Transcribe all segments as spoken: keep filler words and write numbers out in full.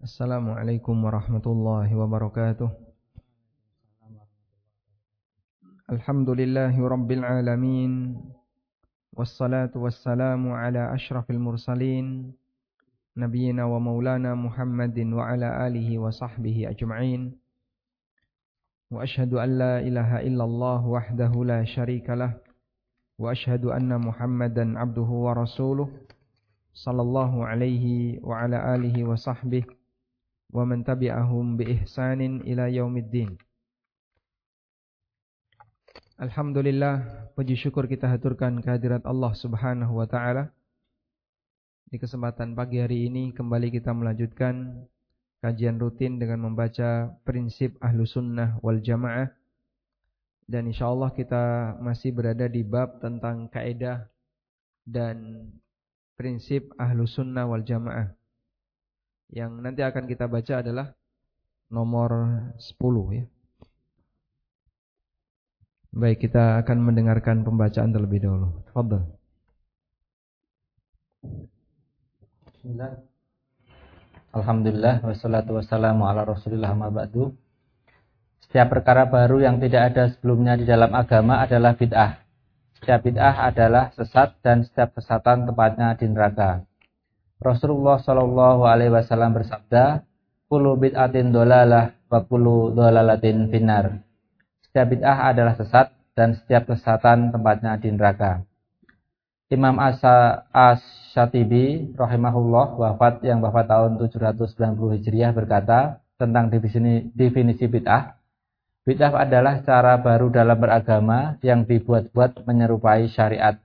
Assalamualaikum warahmatullahi wabarakatuh. Alhamdulillahi rabbil alamin. Wassalatu wassalamu ala ashrafil mursalin, nabiyina wa maulana Muhammadin wa ala alihi wa sahbihi ajma'in. Wa ashhadu an la ilaha illallah wahdahu la syarika lah. Wa ashhadu anna Muhammadan abduhu wa rasuluh, sallallahu alaihi wa ala alihi wa sahbihi wa man tabi'ahum bi ihsanin ila yaumiddin. Alhamdulillah, puji syukur kita haturkan kehadirat Allah Subhanahu wa taala. Di kesempatan pagi hari ini kembali kita melanjutkan kajian rutin dengan membaca prinsip Ahlus Sunnah wal Jamaah. Dan insyaallah kita masih berada di bab tentang kaidah dan prinsip Ahlus Sunnah wal Jamaah. Yang nanti akan kita baca adalah nomor sepuluh ya. Baik, kita akan mendengarkan pembacaan terlebih dahulu. Tafadhal. Bismillah. Alhamdulillah wassalatu wassalamu ala Rasulillah ma ba'du. Setiap perkara baru yang tidak ada sebelumnya di dalam agama adalah bid'ah. Setiap bid'ah adalah sesat dan setiap kesesatan tempatnya di neraka. Rasulullah Shallallahu Alaihi Wasallam bersabda, "Kullu bid'atin dolalah, wa kullu dolalatin finnar." Setiap bid'ah adalah sesat dan setiap kesesatan tempatnya di neraka. Imam Asy-Syatibi rahimahullah wafat yang wafat tahun tujuh ratus sembilan puluh Hijriah berkata tentang definisi, definisi bid'ah. Bid'ah adalah cara baru dalam beragama yang dibuat-buat menyerupai syariat,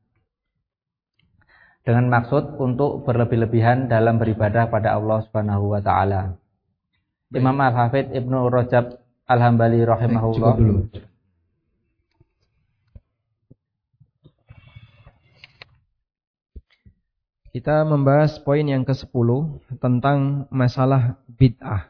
dengan maksud untuk berlebih-lebihan dalam beribadah pada Allah Subhanahu wa taala. Imam Al-Hafidz Ibnu Rajab Al-Hambali rahimahullah. Dulu. Kita membahas poin yang kesepuluh tentang masalah bid'ah.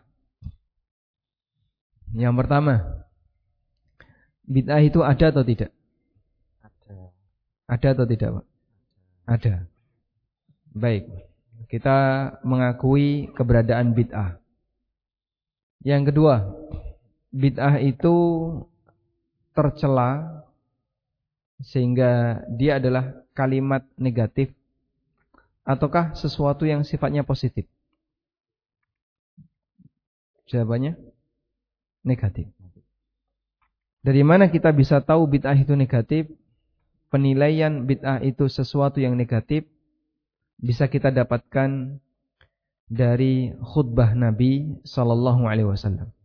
Yang pertama, bid'ah itu ada atau tidak? Ada. Ada atau tidak, Pak? Ada. Baik, kita mengakui keberadaan bid'ah. Yang kedua, bid'ah itu tercela sehingga dia adalah kalimat negatif ataukah sesuatu yang sifatnya positif? Jawabannya negatif. Dari mana kita bisa tahu bid'ah itu negatif? Penilaian bid'ah itu sesuatu yang negatif bisa kita dapatkan dari khutbah Nabi sallallahu alaihi wasallam,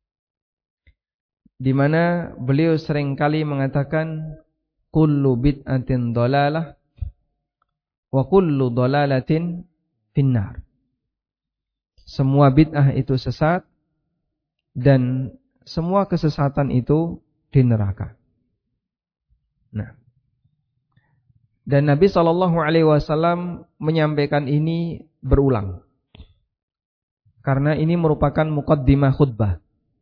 di mana beliau seringkali mengatakan kullu bid'atin dhalalah wa kullu dhalalatin finnar. Semua bid'ah itu sesat dan semua kesesatan itu di neraka. Nah, dan Nabi shallallahu alaihi wasallam menyampaikan ini berulang. Karena ini merupakan muqaddimah khutbah.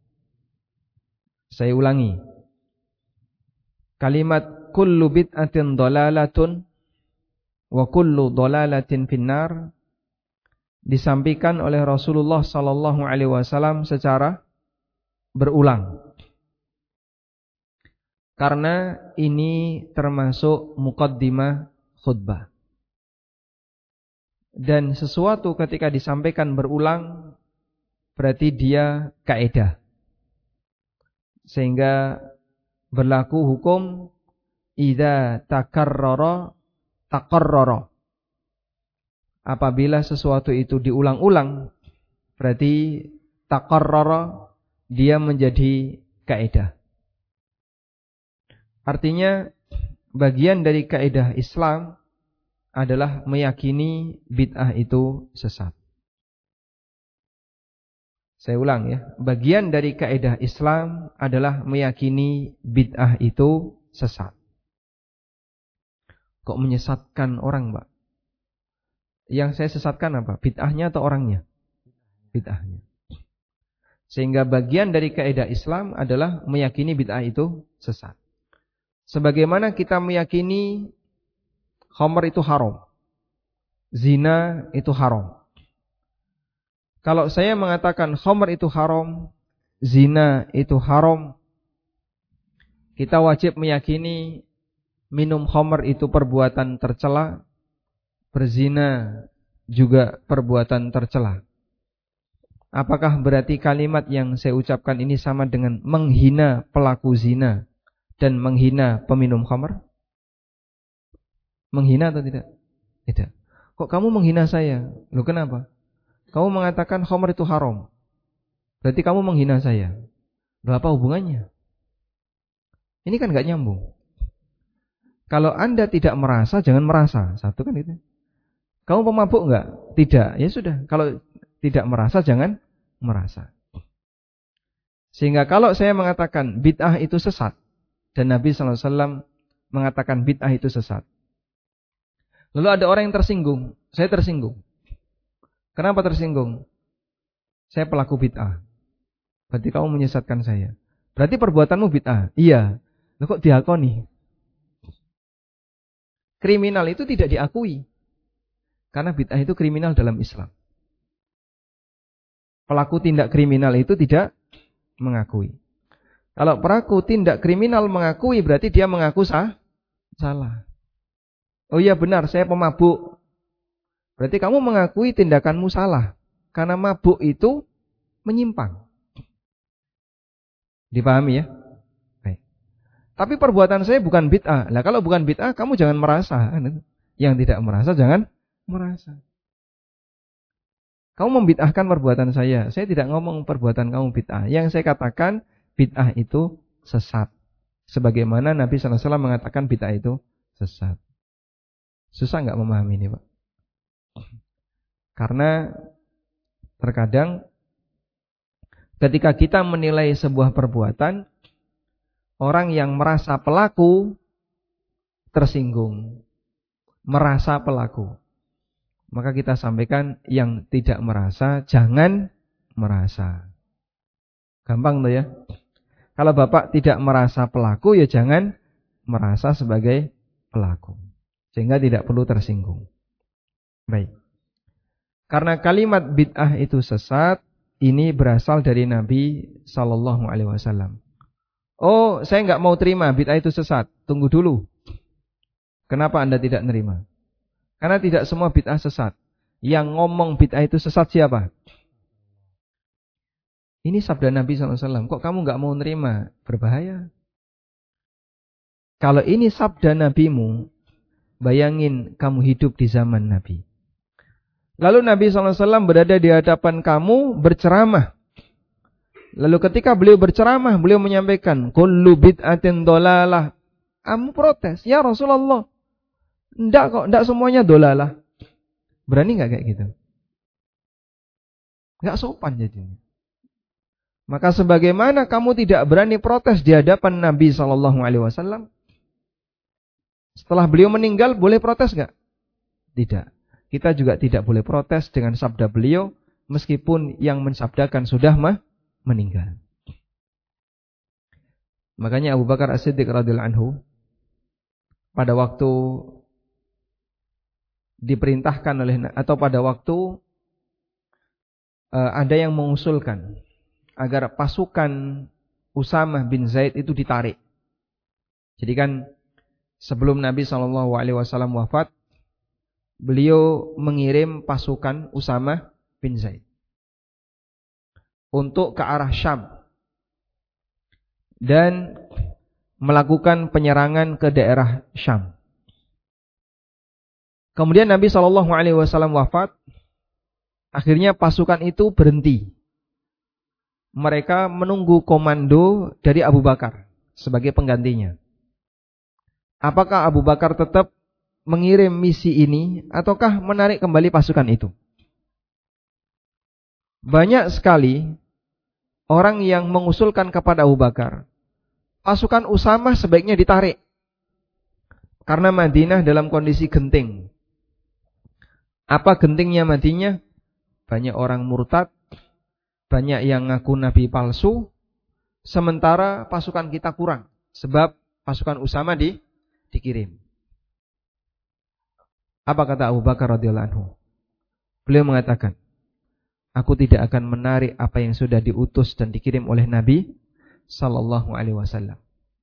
Saya ulangi. Kalimat kullu bid'atin dhalalatun wa kullu dhalalatin finnar disampaikan oleh Rasulullah shallallahu alaihi wasallam secara berulang. Karena ini termasuk muqaddimah khutbah. Dan sesuatu ketika disampaikan berulang berarti dia kaidah. Sehingga berlaku hukum idza takarrara taqarrara. Apabila sesuatu itu diulang-ulang berarti taqarrara, dia menjadi kaidah. Artinya bagian dari kaidah Islam adalah meyakini bid'ah itu sesat. Saya ulang ya, bagian dari kaidah Islam adalah meyakini bid'ah itu sesat. Kok menyesatkan orang, Pak? Yang saya sesatkan apa? Bid'ahnya atau orangnya? Bid'ahnya. Sehingga bagian dari kaidah Islam adalah meyakini bid'ah itu sesat. Sebagaimana kita meyakini khamr itu haram, zina itu haram. Kalau saya mengatakan khamr itu haram, zina itu haram, kita wajib meyakini minum khamr itu perbuatan tercela, berzina juga perbuatan tercela. Apakah berarti kalimat yang saya ucapkan ini sama dengan menghina pelaku zina dan menghina peminum khamr? Menghina atau tidak? Tidak. Kok kamu menghina saya? Loh kenapa? Kamu mengatakan khamr itu haram. Berarti kamu menghina saya. Loh apa hubungannya? Ini kan gak nyambung. Kalau Anda tidak merasa, jangan merasa. Satu kan itu. Kamu pemabuk enggak? Tidak. Ya sudah. Kalau tidak merasa, jangan merasa. Sehingga kalau saya mengatakan bid'ah itu sesat, dan Nabi shallallahu alaihi wasallam mengatakan bid'ah itu sesat, lalu ada orang yang tersinggung. Saya tersinggung. Kenapa tersinggung? Saya pelaku bid'ah. Berarti kamu menyesatkan saya. Berarti perbuatanmu bid'ah. Iya. Loh kok diakoni? Kriminal itu tidak diakui. Karena bid'ah itu kriminal dalam Islam. Pelaku tindak kriminal itu tidak mengakui. Kalau pelaku tindak kriminal mengakui, berarti dia mengaku sah, salah. Oh iya benar, saya pemabuk. Berarti kamu mengakui tindakanmu salah. Karena mabuk itu menyimpang. Dipahami ya? Baik. Tapi perbuatan saya bukan bid'ah. Lah kalau bukan bid'ah, kamu jangan merasa. Yang tidak merasa, jangan merasa. Kamu membid'ahkan perbuatan saya. Saya tidak ngomong perbuatan kamu bid'ah. Yang saya katakan bid'ah itu sesat. Sebagaimana Nabi shallallahu alaihi wasallam mengatakan bid'ah itu sesat. Susah nggak memahami ini Pak? Karena terkadang ketika kita menilai sebuah perbuatan, orang yang merasa pelaku tersinggung. Merasa pelaku. Maka kita sampaikan yang tidak merasa, jangan merasa. Gampang tuh ya. Kalau Bapak tidak merasa pelaku, ya jangan merasa sebagai pelaku. Sehingga tidak perlu tersinggung. Baik. Karena kalimat bid'ah itu sesat, ini berasal dari Nabi Sallallahu Alaihi Wasallam. Oh, saya nggak mau terima bid'ah itu sesat. Tunggu dulu. Kenapa Anda tidak nerima? Karena tidak semua bid'ah sesat. Yang ngomong bid'ah itu sesat siapa? Ini sabda Nabi shallallahu alaihi wasallam. Kok kamu gak mau nerima? Berbahaya. Kalau ini sabda Nabimu, bayangin kamu hidup di zaman Nabi. Lalu Nabi shallallahu alaihi wasallam berada di hadapan kamu berceramah. Lalu ketika beliau berceramah, beliau menyampaikan, kullu bid'atin dolalah. Kamu protes, ya Rasulullah. Enggak kok, enggak semuanya dolalah. Berani enggak kayak gitu? Enggak sopan jadinya. Maka sebagaimana kamu tidak berani protes di hadapan Nabi shallallahu alaihi wasallam, setelah beliau meninggal boleh protes enggak? Tidak. Kita juga tidak boleh protes dengan sabda beliau meskipun yang mensabdakan sudah mah meninggal. Makanya Abu Bakar As-Siddiq radhiyallahu anhu pada waktu diperintahkan oleh atau pada waktu uh, ada yang mengusulkan agar pasukan Usamah bin Zaid itu ditarik. Jadi kan sebelum Nabi shallallahu alaihi wasallam wafat, beliau mengirim pasukan Usamah bin Zaid untuk ke arah Syam dan melakukan penyerangan ke daerah Syam. Kemudian Nabi shallallahu alaihi wasallam wafat. Akhirnya pasukan itu berhenti. Mereka menunggu komando dari Abu Bakar sebagai penggantinya. Apakah Abu Bakar tetap mengirim misi ini ataukah menarik kembali pasukan itu? Banyak sekali orang yang mengusulkan kepada Abu Bakar, pasukan Usamah sebaiknya ditarik. Karena Madinah dalam kondisi genting. Apa gentingnya Madinah? Banyak orang murtad, banyak yang ngaku nabi palsu, sementara pasukan kita kurang, sebab pasukan Usamah di, dikirim. Apa kata Abu Bakar radhiyallahu anhu? Beliau mengatakan, Aku tidak akan menarik apa yang sudah diutus dan dikirim oleh Nabi sallallahu alaihi wasallam.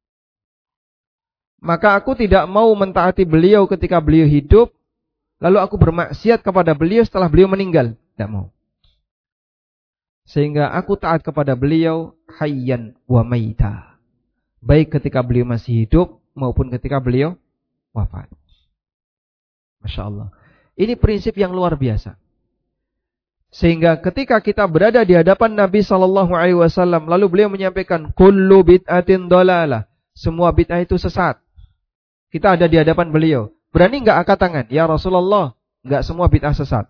Maka aku tidak mau mentaati beliau ketika beliau hidup, lalu aku bermaksiat kepada beliau setelah beliau meninggal. Tidak mau. Sehingga aku taat kepada beliau hayyan wa maita. Baik ketika beliau masih hidup maupun ketika beliau wafat. Masya Allah. Ini prinsip yang luar biasa. Sehingga ketika kita berada di hadapan Nabi sallallahu alaihi wasallam, lalu beliau menyampaikan kullu bid'atin dhalalah. Semua bid'ah itu sesat. Kita ada di hadapan beliau. Berani enggak angkat tangan? Ya Rasulullah, enggak semua bid'ah sesat.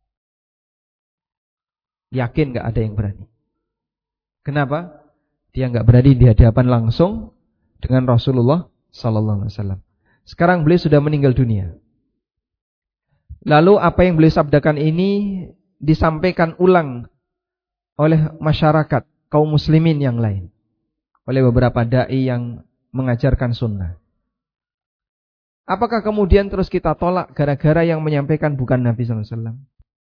Yakin enggak ada yang berani? Kenapa? Dia enggak berani di hadapan langsung dengan Rasulullah sallallahu alaihi wasallam. Sekarang beliau sudah meninggal dunia. Lalu apa yang beliau sabdakan ini disampaikan ulang oleh masyarakat kaum muslimin yang lain, oleh beberapa dai yang mengajarkan sunnah. Apakah kemudian terus kita tolak gara-gara yang menyampaikan bukan Nabi sallallahu alaihi wasallam?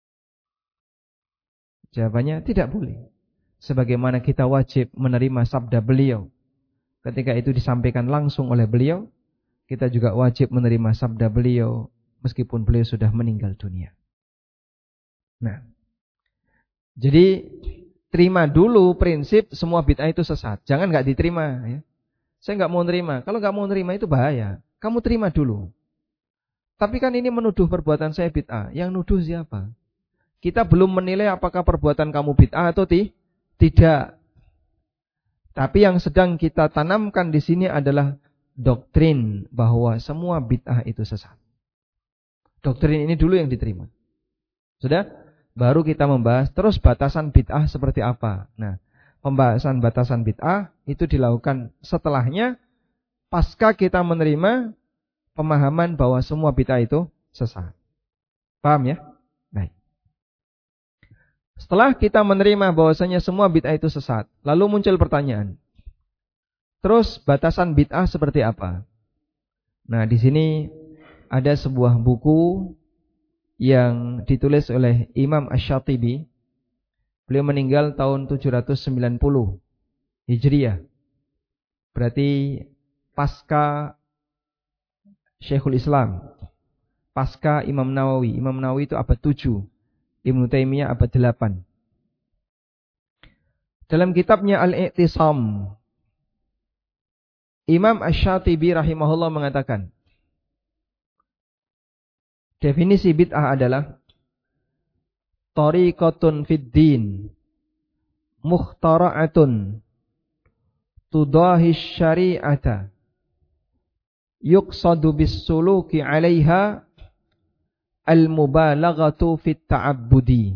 Jawabannya tidak boleh. Sebagaimana kita wajib menerima sabda beliau ketika itu disampaikan langsung oleh beliau, kita juga wajib menerima sabda beliau meskipun beliau sudah meninggal dunia. Nah, jadi terima dulu prinsip semua bid'ah itu sesat. Jangan nggak diterima. Ya. Saya nggak mau terima. Kalau nggak mau terima itu bahaya. Kamu terima dulu. Tapi kan ini menuduh perbuatan saya bid'ah. Yang nuduh siapa? Kita belum menilai apakah perbuatan kamu bid'ah atau ti? tidak. Tapi yang sedang kita tanamkan di sini adalah doktrin bahwa semua bid'ah itu sesat. Doktrin ini dulu yang diterima. Sudah? Baru kita membahas terus batasan bid'ah seperti apa. Nah, pembahasan batasan bid'ah itu dilakukan setelahnya pasca kita menerima pemahaman bahwa semua bid'ah itu sesat. Paham ya? Baik. Setelah kita menerima bahwasanya semua bid'ah itu sesat, lalu muncul pertanyaan. Terus batasan bid'ah seperti apa? Nah, di sini ada sebuah buku yang ditulis oleh Imam Asy-Syatibi. Beliau meninggal tahun tujuh ratus sembilan puluh Hijriah. Berarti pasca Syekhul Islam, pasca Imam Nawawi. Imam Nawawi itu abad tujuh, Ibnu Taimiyah abad delapan. Dalam kitabnya Al-I'tisam, Imam Asy-Syatibi rahimahullah mengatakan, definisi bid'ah adalah tariqatun fid din mukhtara'atun tudahi syari'ata yuqsadu bis suluki 'alaiha al-mubalaghatu fit ta'abbudi.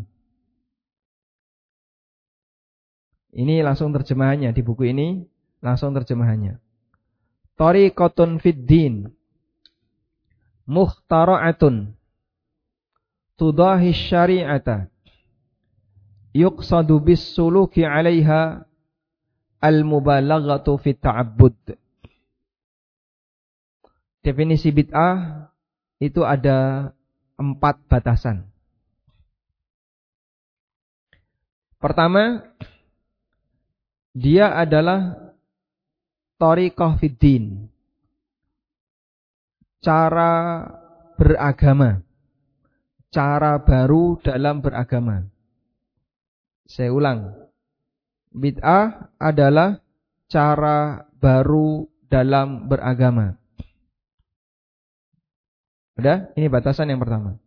Ini langsung terjemahannya di buku ini, langsung terjemahannya. Tariqatun fid din mukhtara'atun tudahi syari'ata yuqsadu bis suluki 'alaiha al-mubalaghatu fit ta'abbud. Definisi bid'ah itu ada empat batasan. Pertama, dia adalah thariqah fid din, cara beragama, cara baru dalam beragama. Saya ulang, bid'ah adalah cara baru dalam beragama. Udah? Ini batasan yang pertama.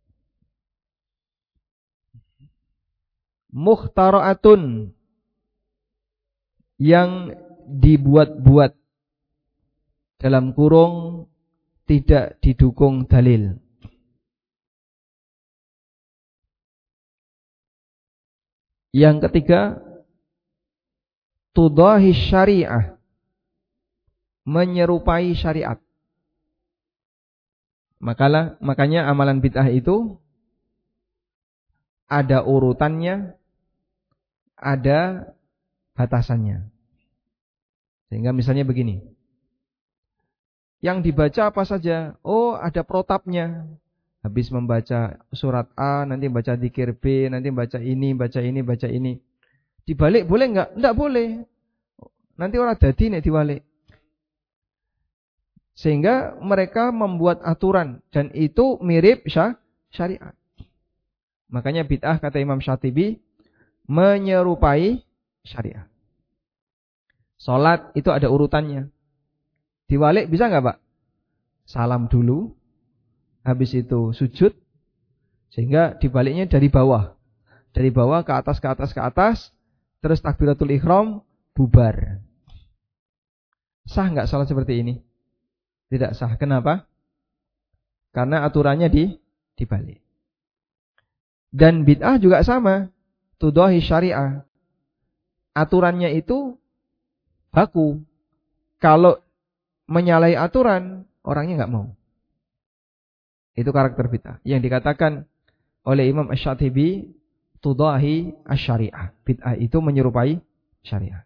Mukhtara'atun, yang dibuat-buat, dalam kurung tidak didukung dalil. Yang ketiga, tudahi syariah, menyerupai syariat. Makalah, makanya amalan bid'ah itu ada urutannya, ada batasannya. Sehingga misalnya begini, yang dibaca apa saja? Oh, ada protapnya, Habis membaca surat A, nanti baca dzikir B, nanti baca ini, baca ini, baca ini. Dibalik boleh enggak? Enggak boleh. Nanti orang dadi nek diwalik. Sehingga mereka membuat aturan dan itu mirip syariat. Makanya bid'ah kata Imam Syatibi menyerupai syariat. Salat itu ada urutannya. Diwalik bisa enggak, Pak? Salam dulu, habis itu sujud, sehingga dibaliknya dari bawah. Dari bawah ke atas, ke atas, ke atas, terus takbiratul ihram, bubar. Sah enggak salat seperti ini? Tidak sah. Kenapa? Karena aturannya di dibalik. Dan bid'ah juga sama. Tudahi syariah. Aturannya itu baku. Kalau menyalahi aturan, orangnya enggak mau. Itu karakter bid'ah. Yang dikatakan oleh Imam Asy-Syatibi, tudahi asy-syariah. Bid'ah itu menyerupai syariah.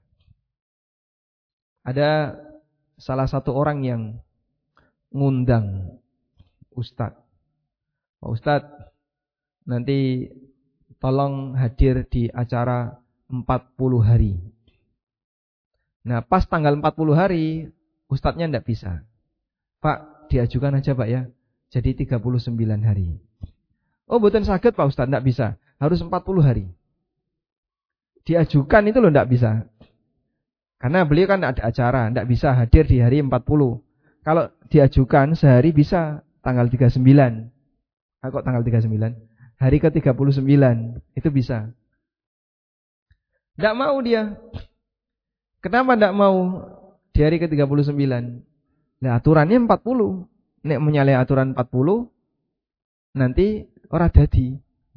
Ada salah satu orang yang ngundang Ustadz. Pak Ustadz, nanti tolong hadir di acara empat puluh hari. Nah, pas tanggal empat puluh hari, Ustadznya enggak bisa. Pak, diajukan aja Pak ya. Jadi tiga puluh sembilan hari. Oh, mboten saged Pak Ustadz, enggak bisa. Harus empat puluh hari. Diajukan itu loh enggak bisa. Karena beliau kan ada acara, enggak bisa hadir di hari empat puluh. Kalau diajukan sehari bisa tanggal tiga puluh sembilan. Ah, kok tanggal tiga puluh sembilan? Hari ke tiga puluh sembilan itu bisa. Enggak mau dia. Kenapa enggak mau di hari ke tiga puluh sembilan? Nah, aturannya empat puluh. Nek menyalahi aturan empat puluh, nanti ora dadi.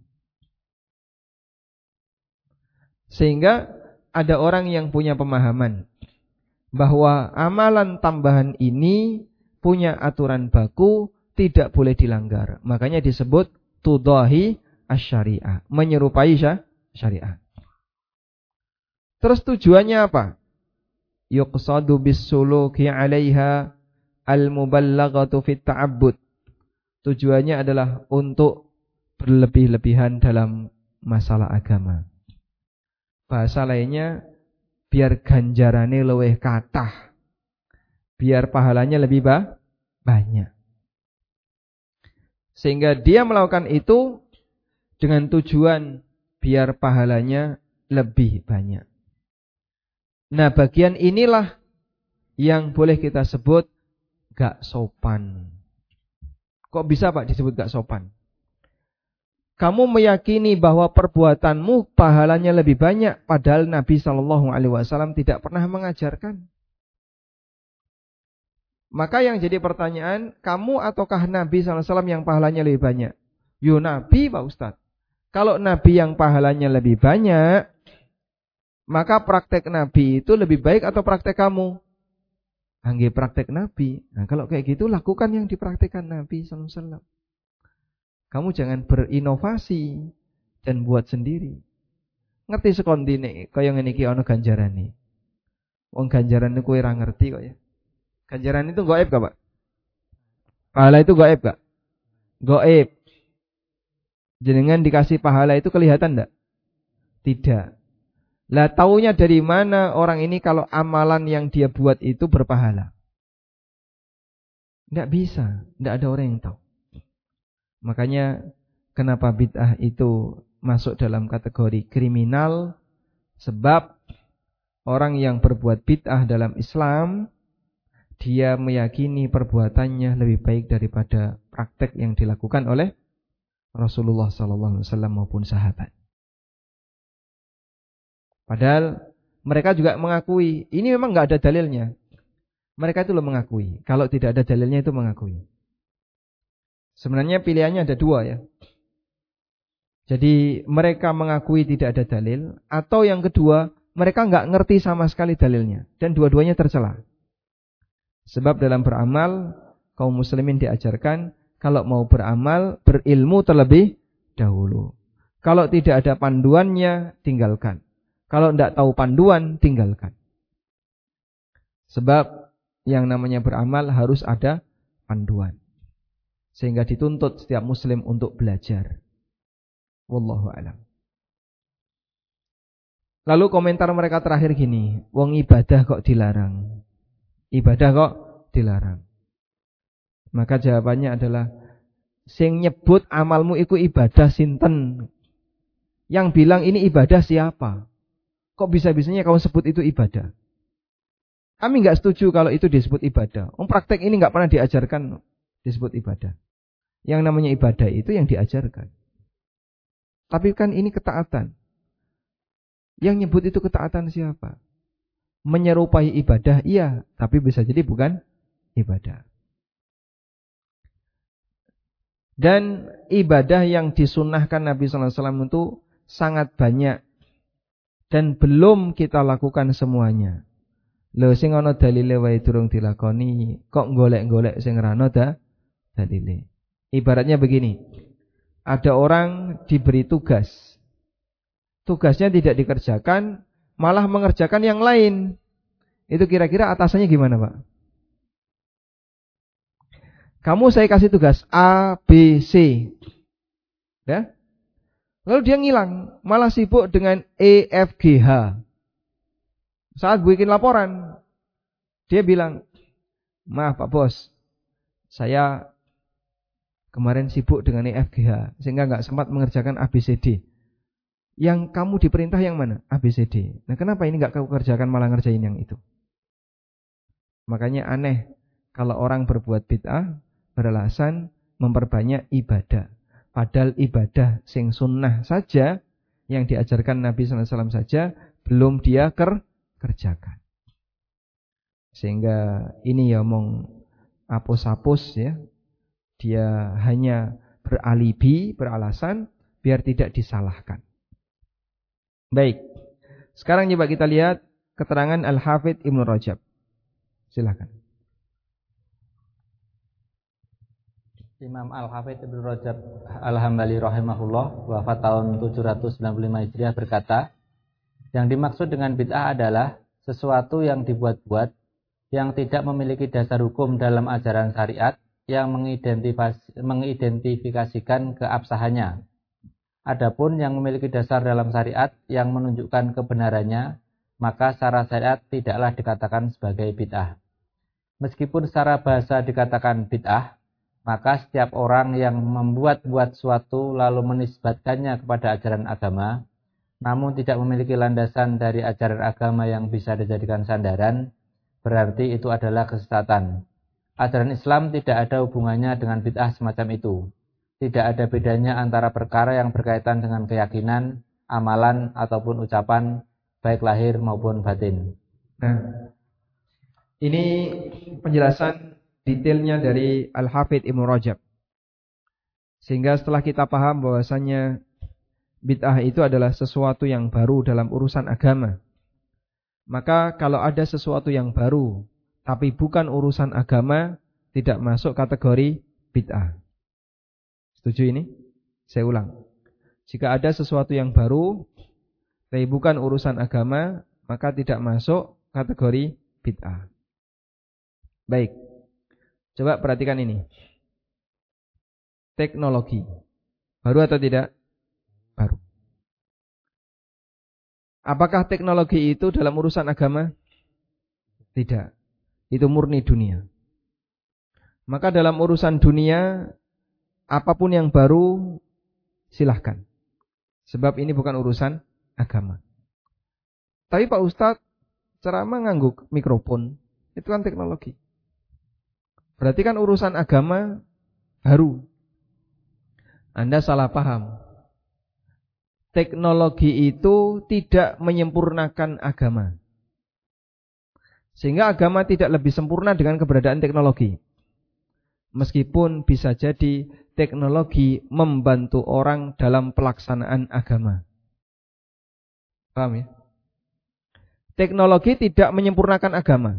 Sehingga ada orang yang punya pemahaman bahwa amalan tambahan ini punya aturan baku, tidak boleh dilanggar. Makanya disebut tudahi asy-syariah, menyerupai syariah. Terus tujuannya apa? Yuqsadu bis-suluki 'alaiha al-muballaghatu fit ta'abbud. Tujuannya adalah untuk berlebih-lebihan dalam masalah agama. Bahasa lainnya, biar ganjarane luwih kathah, biar pahalanya lebih ba- banyak. Sehingga dia melakukan itu dengan tujuan biar pahalanya lebih banyak. Nah, bagian inilah yang boleh kita sebut gak sopan. Kok bisa Pak disebut gak sopan? Kamu meyakini bahwa perbuatanmu pahalanya lebih banyak, padahal Nabi shallallahu alaihi wasallam tidak pernah mengajarkan. Maka yang jadi pertanyaan, kamu ataukah Nabi shallallahu alaihi wasallam yang pahalanya lebih banyak? Yo Nabi Pak Ustadz. Kalau Nabi yang pahalanya lebih banyak, maka praktek Nabi itu lebih baik atau praktek kamu? Angge praktek Nabi. Nah, kalau kayak gitu lakukan yang dipraktekkan Nabi shallallahu alaihi wasallam. Kamu jangan berinovasi dan buat sendiri. Ngerti sekondi nek kaya ngene iki ana ganjarane. Wong ganjaran niku kowe ora ngerti kok ya. Ganjaran itu gaib gak, Pak? Pahala itu gaib gak? Gaib. Jenengan dikasih pahala itu kelihatan enggak? Tidak. Lah taunya dari mana orang ini kalau amalan yang dia buat itu berpahala? Enggak bisa, enggak ada orang yang tahu. Makanya kenapa bid'ah itu masuk dalam kategori kriminal? Sebab orang yang berbuat bid'ah dalam Islam, dia meyakini perbuatannya lebih baik daripada praktek yang dilakukan oleh Rasulullah sallallahu alaihi wasallam maupun sahabat. Padahal mereka juga mengakui, ini memang enggak ada dalilnya. Mereka itu loh mengakui. Kalau tidak ada dalilnya itu mengakui. Sebenarnya pilihannya ada dua ya. Jadi mereka mengakui tidak ada dalil, atau yang kedua mereka enggak ngerti sama sekali dalilnya, dan dua-duanya tercela. Sebab dalam beramal kaum muslimin diajarkan kalau mau beramal berilmu terlebih dahulu. Kalau tidak ada panduannya tinggalkan. Kalau tidak tahu panduan tinggalkan. Sebab yang namanya beramal harus ada panduan. Sehingga dituntut setiap muslim untuk belajar. Wallahu a'lam. Lalu komentar mereka terakhir gini, wong ibadah kok dilarang? Ibadah kok dilarang? Maka jawabannya adalah, sing nyebut amalmu iku ibadah sinten? Yang bilang ini ibadah siapa? Kok bisa-bisanya kamu sebut itu ibadah? Kami enggak setuju kalau itu disebut ibadah. Om praktek ini enggak pernah diajarkan disebut ibadah. Yang namanya ibadah itu yang diajarkan. Tapi kan ini ketaatan. Yang nyebut itu ketaatan siapa? Menyerupai ibadah, iya. Tapi bisa jadi bukan ibadah. Dan ibadah yang disunnahkan Nabi sallallahu alaihi wasallam itu sangat banyak. Dan belum kita lakukan semuanya. Lho sing ana dalile wae durung dilakoni, kok golek-golek sing ra ana ta dalile. Ibaratnya begini. Ada orang diberi tugas. Tugasnya tidak dikerjakan, malah mengerjakan yang lain. Itu kira-kira atasannya gimana, Pak? Kamu saya kasih tugas A, B, C. Ya? Lalu dia ngilang, malah sibuk dengan E, F, G, H. Saat bikin laporan, dia bilang, maaf Pak Bos, saya kemarin sibuk dengan E, F, G, H, sehingga nggak sempat mengerjakan A, B, C, D. Yang kamu diperintah yang mana? A, B, C, D. Nah kenapa ini nggak kamu kerjakan malah ngerjain yang itu? Makanya aneh kalau orang berbuat bid'ah beralasan memperbanyak ibadah. Padahal ibadah sing sunnah saja yang diajarkan Nabi sallallahu alaihi wasallam saja belum dia ker kerjakan. Sehingga ini ya omong apus-apus ya. Dia hanya beralibi, beralasan biar tidak disalahkan. Baik. Sekarang coba kita lihat keterangan Al-Hafidz Ibnu Rajab. Silakan. Imam Al-Hafidz Ibnu Rajab Al-Hambali rahimahullah wafat tahun tujuh ratus sembilan puluh lima Hijriah berkata, yang dimaksud dengan bid'ah adalah sesuatu yang dibuat-buat yang tidak memiliki dasar hukum dalam ajaran syariat yang mengidentifikasikan keabsahannya. Adapun yang memiliki dasar dalam syariat yang menunjukkan kebenarannya, maka secara syariat tidaklah dikatakan sebagai bid'ah. Meskipun secara bahasa dikatakan bid'ah, maka setiap orang yang membuat-buat suatu lalu menisbatkannya kepada ajaran agama, namun tidak memiliki landasan dari ajaran agama yang bisa dijadikan sandaran, berarti itu adalah kesesatan. Ajaran Islam tidak ada hubungannya dengan bid'ah semacam itu. Tidak ada bedanya antara perkara yang berkaitan dengan keyakinan, amalan, ataupun ucapan, baik lahir maupun batin. Nah, ini penjelasan detailnya dari Al-Hafidz Ibnu Rajab. Sehingga setelah kita paham bahwasannya bid'ah itu adalah sesuatu yang baru dalam urusan agama. Maka kalau ada sesuatu yang baru tapi bukan urusan agama, tidak masuk kategori bid'ah. Setuju ini? Saya ulang. Jika ada sesuatu yang baru tapi bukan urusan agama, maka tidak masuk kategori bid'ah. Baik. Coba perhatikan ini. Teknologi. Baru atau tidak? Baru. Apakah teknologi itu dalam urusan agama? Tidak. Itu murni dunia. Maka dalam urusan dunia, apapun yang baru, silahkan. Sebab ini bukan urusan agama. Tapi Pak Ustadz, ceramah ngangguk mikrofon, itu kan teknologi. Berarti kan urusan agama baru. Anda salah paham. Teknologi itu tidak menyempurnakan agama. Sehingga agama tidak lebih sempurna dengan keberadaan teknologi. Meskipun bisa jadi teknologi membantu orang dalam pelaksanaan agama. Paham ya? Teknologi tidak menyempurnakan agama.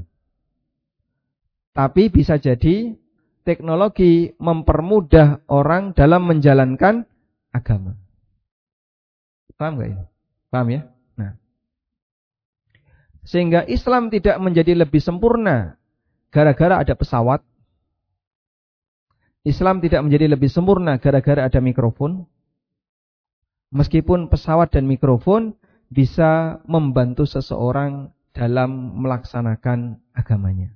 Tapi bisa jadi teknologi mempermudah orang dalam menjalankan agama. Paham gak ini? Paham ya? Nah, sehingga Islam tidak menjadi lebih sempurna gara-gara ada pesawat. Islam tidak menjadi lebih sempurna gara-gara ada mikrofon. Meskipun pesawat dan mikrofon bisa membantu seseorang dalam melaksanakan agamanya.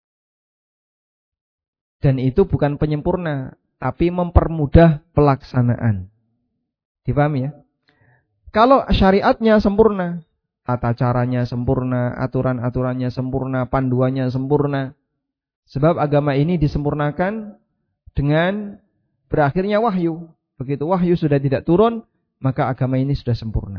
Dan itu bukan penyempurna, tapi mempermudah pelaksanaan. Dipahami ya? Kalau syariatnya sempurna, tata caranya sempurna, aturan-aturannya sempurna, panduannya sempurna. Sebab agama ini disempurnakan dengan berakhirnya wahyu. Begitu wahyu sudah tidak turun, maka agama ini sudah sempurna.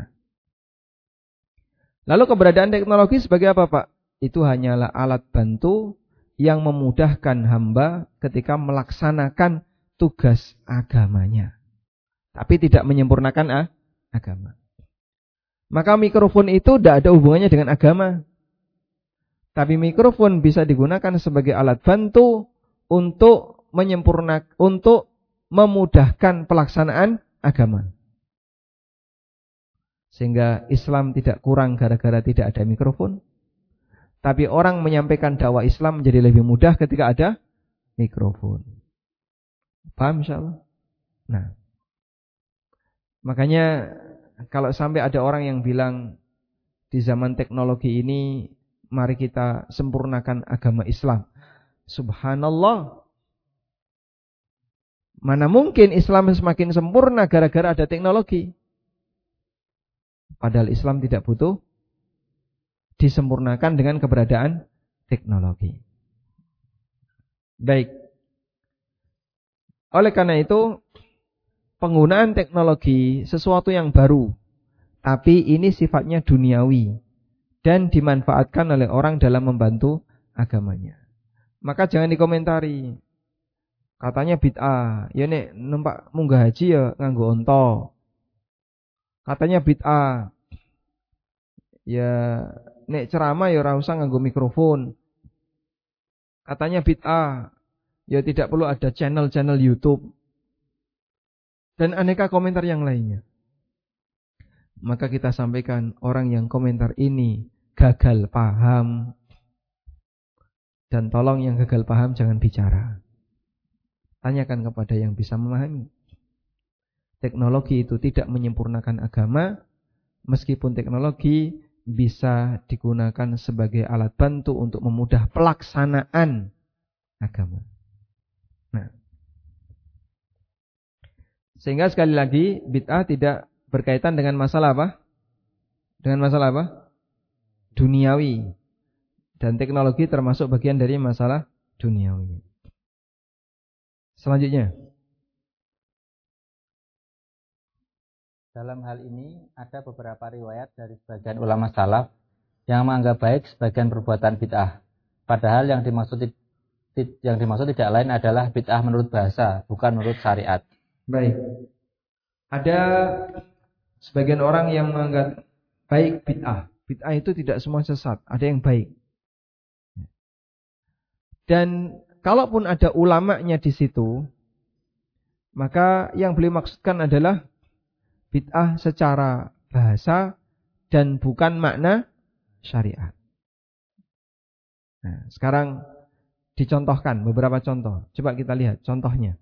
Lalu keberadaan teknologi sebagai apa, Pak? Itu hanyalah alat bantu yang memudahkan hamba ketika melaksanakan tugas agamanya. Tapi tidak menyempurnakan ah, agama. Maka mikrofon itu tidak ada hubungannya dengan agama. Tapi mikrofon bisa digunakan sebagai alat bantu untuk menyempurnakan, untuk memudahkan pelaksanaan agama. Sehingga Islam tidak kurang gara-gara tidak ada mikrofon. Tapi orang menyampaikan dakwah Islam menjadi lebih mudah ketika ada mikrofon. Paham insyaallah? Nah, makanya kalau sampai ada orang yang bilang di zaman teknologi ini mari kita sempurnakan agama Islam. Subhanallah. Mana mungkin Islam semakin sempurna gara-gara ada teknologi? Padahal Islam tidak butuh disempurnakan dengan keberadaan teknologi. Baik. Oleh karena itu, penggunaan teknologi sesuatu yang baru, tapi ini sifatnya duniawi dan dimanfaatkan oleh orang dalam membantu agamanya. Maka jangan dikomentari. Katanya bid'ah, ya nek numpak munggah haji ya nganggo onto. Katanya bid'ah. Ya nek ceramah ya ora usah nganggo mikrofon. Katanya bid'ah. Ya tidak perlu ada channel-channel YouTube. Dan aneka komentar yang lainnya. Maka kita sampaikan orang yang komentar ini gagal paham. Dan tolong yang gagal paham jangan bicara. Tanyakan kepada yang bisa memahami. Teknologi itu tidak menyempurnakan agama, meskipun teknologi bisa digunakan sebagai alat bantu untuk memudah pelaksanaan agama. Nah, sehingga sekali lagi bid'ah tidak berkaitan dengan masalah apa? Dengan masalah apa? Duniawi. Dan teknologi termasuk bagian dari masalah duniawi. Selanjutnya, dalam hal ini ada beberapa riwayat dari sebagian ulama salaf yang menganggap baik sebagian perbuatan bid'ah. Padahal yang dimaksud yang dimaksud tidak lain adalah bid'ah menurut bahasa, bukan menurut syariat. Baik. Ada sebagian orang yang menganggap baik bid'ah. Bid'ah itu tidak semua sesat, ada yang baik. Dan kalaupun ada ulamanya di situ, maka yang beliau maksudkan adalah bid'ah secara bahasa dan bukan makna syariat. Nah, sekarang dicontohkan beberapa contoh. Coba kita lihat contohnya.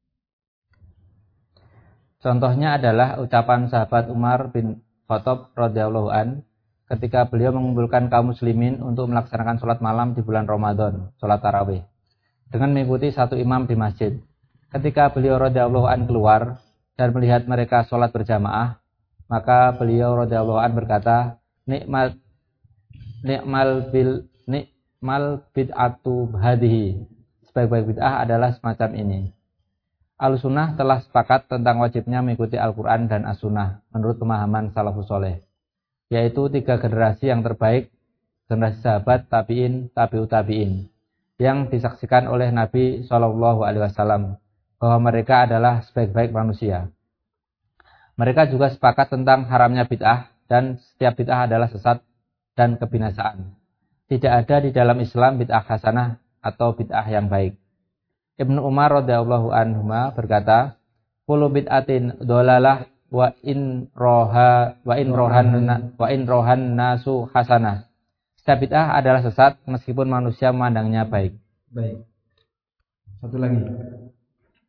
Contohnya adalah ucapan sahabat Umar bin Khattab radhiyallahu an ketika beliau mengumpulkan kaum muslimin untuk melaksanakan sholat malam di bulan Ramadan, sholat tarawih, dengan mengikuti satu imam di masjid. Ketika beliau radhiyallahu an keluar dan melihat mereka sholat berjamaah, maka beliau radhiyallahu an berkata, nikmat nikmal bil nikmal bid'atu hadhihi. Sebaik-baik bid'ah adalah semacam ini. Al-Sunnah telah sepakat tentang wajibnya mengikuti Al-Quran dan As-Sunnah menurut pemahaman salafus soleh, yaitu tiga generasi yang terbaik, generasi sahabat, tabi'in, tabi'ut tabi'in, yang disaksikan oleh Nabi shallallahu alaihi wasallam bahwa mereka adalah sebaik-baik manusia. Mereka juga sepakat tentang haramnya bid'ah dan setiap bid'ah adalah sesat dan kebinasaan. Tidak ada di dalam Islam bid'ah hasanah atau bid'ah yang baik. Ibnu Umar radhiyallahu anhuma berkata, "Kullu bid'atin dhalalah wa in roha wa in rohan wa in rohan nasu hasanah." Setiap bid'ah adalah sesat meskipun manusia memandangnya baik. Baik. Satu lagi.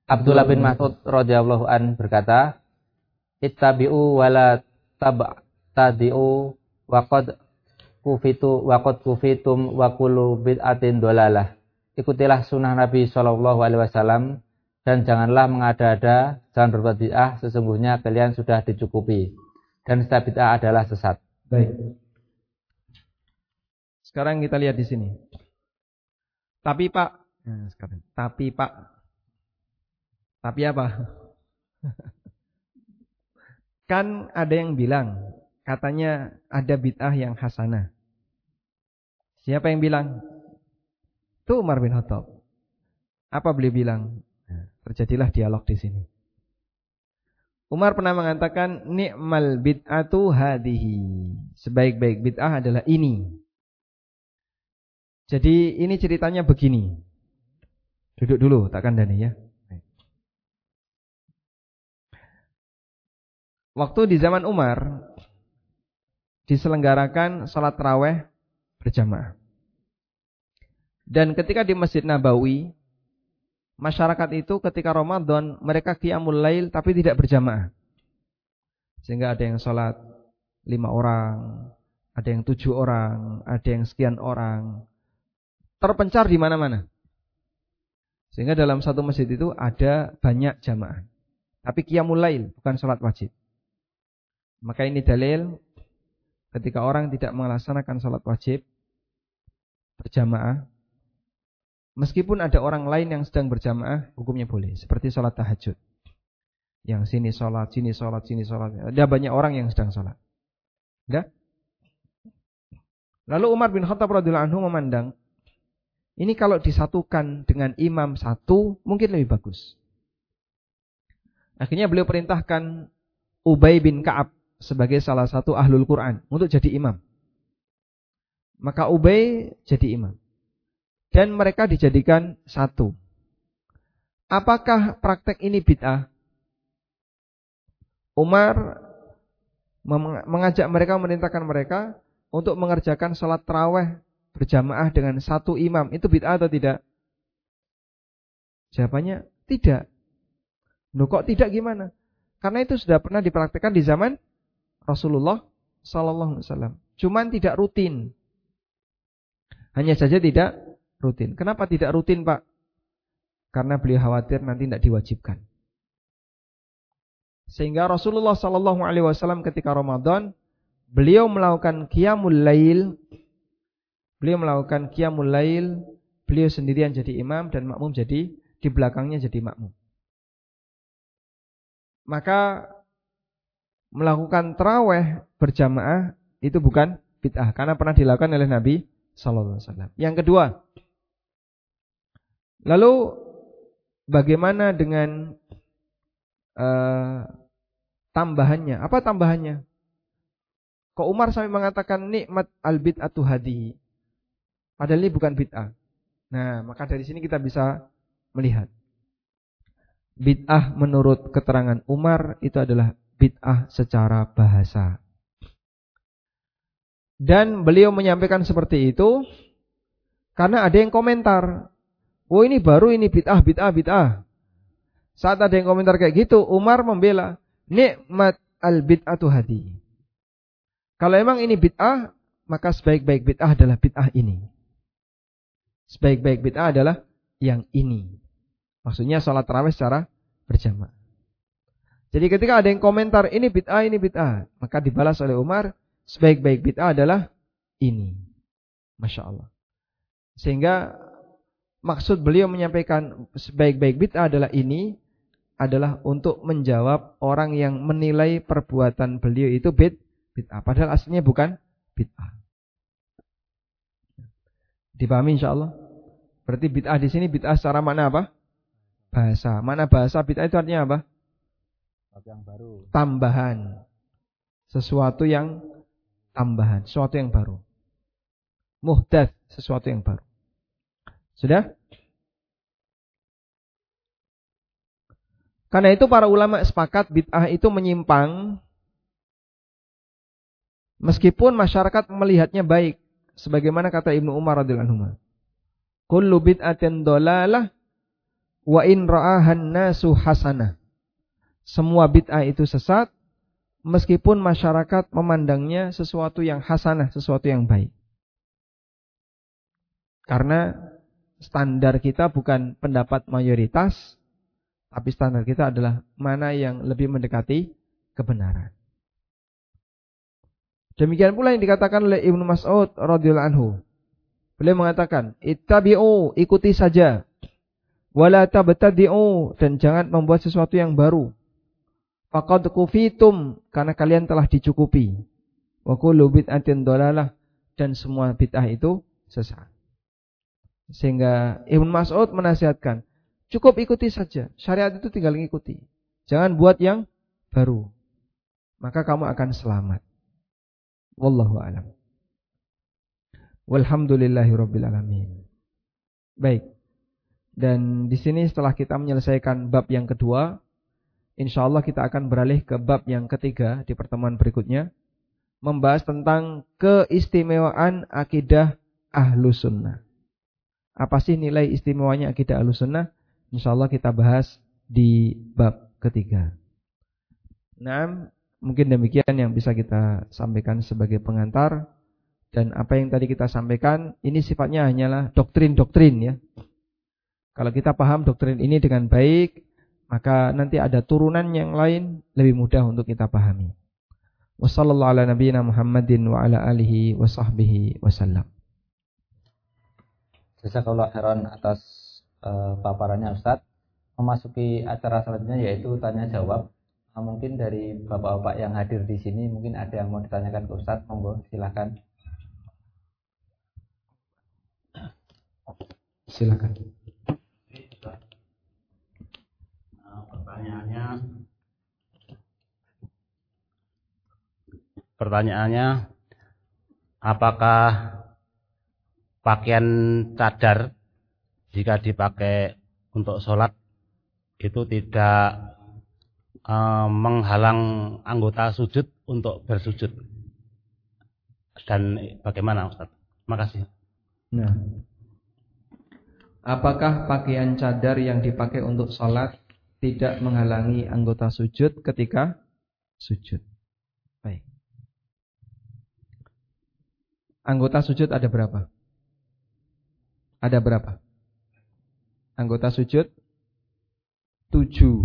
Abdullah bin Mas'ud radhiyallahu an berkata, "Ittabi'u wa la tabtadi'u wa qad kufitu wa qad kufitum wa kullu bid'atin dolalah." Ikutilah sunnah Nabi shallallahu alaihi wasallam dan janganlah mengada-ada, jangan berbuat bid'ah, sesungguhnya kalian sudah dicukupi. Dan setiap bid'ah adalah sesat. Baik. Sekarang kita lihat di sini. Tapi Pak, nah, sekarang. Tapi Pak, tapi apa? Kan ada yang bilang, katanya ada bid'ah yang hasanah. Siapa yang bilang? Itu Umar bin Khattab. Apa beliau bilang? Terjadilah dialog di sini. Umar pernah mengatakan, ni'mal bid'atu hadhihi. Sebaik-baik bid'ah adalah ini. Jadi ini ceritanya begini. Duduk dulu, tak kandani ya. Waktu di zaman Umar diselenggarakan salat tarawih berjamaah. Dan ketika di Masjid Nabawi, masyarakat itu ketika Ramadan mereka qiyamul lail tapi tidak berjamaah. Sehingga ada yang salat lima orang, ada yang tujuh orang, ada yang sekian orang. Terpencar di mana-mana. Sehingga dalam satu masjid itu ada banyak jamaah. Tapi qiyamul lail bukan salat wajib. Maka ini dalil ketika orang tidak melaksanakan salat wajib berjamaah, meskipun ada orang lain yang sedang berjamaah, hukumnya boleh. Seperti salat tahajud. Yang sini salat, sini salat, sini salat. Ada banyak orang yang sedang salat. Enggak? Lalu Umar bin Khattab radhiyallahu anhu memandang, ini kalau disatukan dengan imam satu, mungkin lebih bagus. Akhirnya beliau perintahkan Ubay bin Ka'ab sebagai salah satu ahlul Quran untuk jadi imam. Maka Ubay jadi imam. Dan mereka dijadikan satu. Apakah praktek ini bid'ah? Umar mengajak mereka, memerintahkan mereka untuk mengerjakan salat tarawih berjamaah dengan satu imam. Itu bid'ah atau tidak? Jawabannya tidak. Loh, kok tidak gimana? Karena itu sudah pernah dipraktikkan di zaman Rasulullah sallallahu alaihi wasallam. Cuman tidak rutin. Hanya saja tidak rutin. Kenapa tidak rutin, Pak? Karena beliau khawatir nanti tidak diwajibkan. Sehingga Rasulullah sallallahu alaihi wasallam ketika Ramadan, beliau melakukan qiyamul lail. Beliau melakukan qiyamul lail, beliau sendirian jadi imam dan makmum jadi di belakangnya jadi makmum. Maka melakukan tarawih berjamaah itu bukan bid'ah karena pernah dilakukan oleh Nabi sallallahu alaihi wasallam. Yang kedua, lalu bagaimana dengan uh, tambahannya? Apa tambahannya? Kok Umar sampai mengatakan nikmat al-bid'atu hadihi? Padahal ini bukan bid'ah. Nah, maka dari sini kita bisa melihat bid'ah menurut keterangan Umar itu adalah bid'ah secara bahasa. Dan beliau menyampaikan seperti itu karena ada yang komentar, oh ini baru, ini bid'ah, bid'ah, bid'ah. Saat ada yang komentar kayak gitu, Umar membela, nikmat al-bid'atu hadi. Kalau emang ini bid'ah, maka sebaik-baik bid'ah adalah bid'ah ini. Sebaik-baik bid'ah adalah yang ini. Maksudnya salat tarawih secara berjamaah. Jadi ketika ada yang komentar ini bid'ah, ini bid'ah, maka dibalas oleh Umar, sebaik-baik bid'ah adalah ini. Masya Allah. Sehingga maksud beliau menyampaikan sebaik-baik bid'ah adalah ini, adalah untuk menjawab orang yang menilai perbuatan beliau itu bid, bid'ah. Padahal aslinya bukan bid'ah. Dipahami insya Allah? Berarti bid'ah di sini bid'ah secara makna apa? Bahasa. Makna bahasa bid'ah itu artinya apa? Yang baru. Tambahan. Sesuatu yang tambahan, sesuatu yang baru. Muhdats, sesuatu yang baru. Sudah? Karena itu para ulama sepakat bid'ah itu menyimpang meskipun masyarakat melihatnya baik. Sebagaimana kata Ibnu Umar radhiyallahu anhu. Kullu bid'atin dhalalah Wa in ra'ahan nasu hasanah. Semua bid'ah itu sesat meskipun masyarakat memandangnya sesuatu yang hasanah, sesuatu yang baik. Karena standar kita bukan pendapat mayoritas, tapi standar kita adalah mana yang lebih mendekati kebenaran. Demikian pula yang dikatakan oleh Ibnu Mas'ud radhiyallahu anhu. Beliau mengatakan, "Ittabi'u, ikuti saja. Wala tabtadi'u, dan jangan membuat sesuatu yang baru. Faqad kufitum, karena kalian telah dicukupi. Wa kullu bid'atin dhalalah, dan semua bid'ah itu sesat." Sehingga Ibnu Mas'ud menasihatkan, cukup ikuti saja. Syariat itu tinggal ikuti. Jangan buat yang baru. Maka kamu akan selamat. Wallahu a'lam. Walhamdulillahirabbil alamin. Baik. Dan di sini setelah kita menyelesaikan bab yang kedua, insyaallah kita akan beralih ke bab yang ketiga di pertemuan berikutnya, membahas tentang keistimewaan akidah Ahlus Sunnah. Apa sih nilai istimewanya akidah Ahlus Sunnah? Insyaallah kita bahas di bab ketiga. Nah, mungkin demikian yang bisa kita sampaikan sebagai pengantar. Dan apa yang tadi kita sampaikan, ini sifatnya hanyalah doktrin-doktrin ya. Kalau kita paham doktrin ini dengan baik, maka nanti ada turunan yang lain lebih mudah untuk kita pahami. Wassallallahu ala nabiyyina Muhammadin wa ala alihi wa sahbihi wasallam. Jazakallahu khairan atas uh, paparannya Ustaz. Memasuki acara selanjutnya yaitu tanya jawab. Nah, mungkin dari bapak-bapak yang hadir di sini mungkin ada yang mau ditanyakan ke Ustaz, monggo silakan. Silakan. Nah, pertanyaannya Pertanyaannya apakah pakaian cadar jika dipakai untuk sholat itu tidak uh, menghalang anggota sujud untuk bersujud, dan bagaimana Ustaz? Terima kasih. Nah, apakah pakaian cadar yang dipakai untuk sholat tidak menghalangi anggota sujud ketika sujud? Baik. Anggota sujud ada berapa? Ada berapa? Anggota sujud tujuh.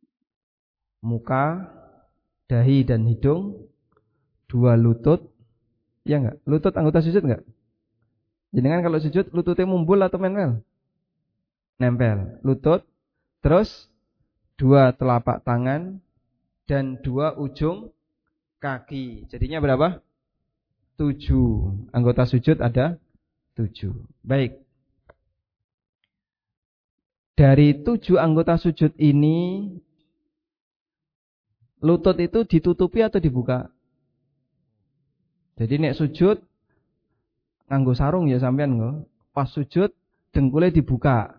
Muka, dahi dan hidung, dua lutut. Ya enggak? Lutut anggota sujud enggak? Jenengan kalau sujud lututnya mumbul atau nempel? Nempel. Lutut, terus dua telapak tangan dan dua ujung kaki. Jadinya berapa? Tujuh. Anggota sujud ada tujuh. Baik. Dari tujuh anggota sujud ini, lutut itu ditutupi atau dibuka? Jadi nek sujud nganggo sarung ya sampean nggo. Pas sujud dengkulnya dibuka.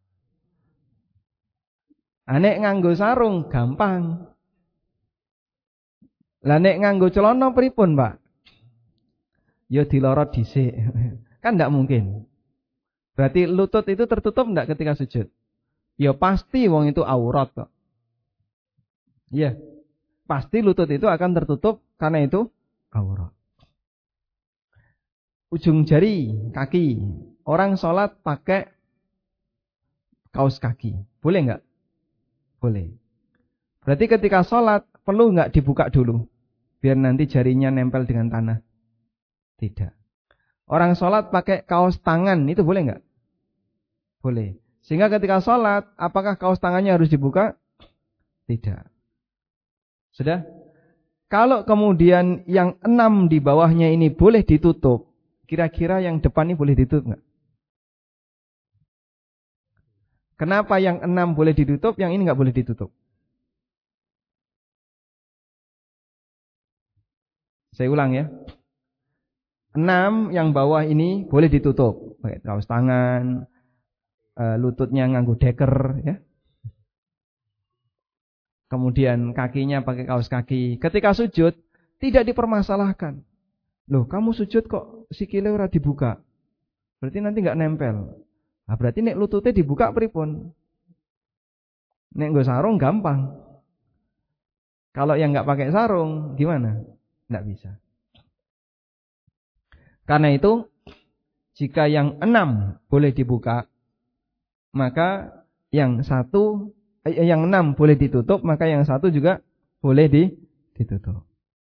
Nek nganggo sarung gampang. Lah nek nganggo celana pripun, Pak? Ya dilorot dhisik. Kan enggak mungkin. Berarti lutut itu tertutup enggak ketika sujud? Ya pasti wong itu aurat kok. Iya. Pasti lutut itu akan tertutup karena itu aurat. Ujung jari kaki. Orang sholat pakai kaos kaki. Boleh enggak? Boleh. Berarti ketika sholat perlu enggak dibuka dulu? Biar nanti jarinya nempel dengan tanah. Tidak. Orang sholat pakai kaos tangan, itu boleh enggak? Boleh. Sehingga ketika sholat, apakah kaos tangannya harus dibuka? Tidak. Sudah? Kalau kemudian yang enam di bawahnya ini boleh ditutup, kira-kira yang depan ini boleh ditutup enggak? Kenapa yang enam boleh ditutup, yang ini enggak boleh ditutup? Saya ulang ya. Enam yang bawah ini boleh ditutup, pakai kaos tangan, lututnya nganggo deker, ya. Kemudian kakinya pakai kaos kaki. Ketika sujud tidak dipermasalahkan. Loh, kamu sujud kok sikile ora dibuka? Berarti nanti enggak nempel. Nah, berarti nek lututnya dibuka pripun? Nek nggo sarung gampang. Kalau yang nggak pakai sarung gimana? Nggak bisa. Karena itu jika yang enam boleh dibuka, maka yang satu, eh, yang enam boleh ditutup, maka yang satu juga boleh di, ditutup.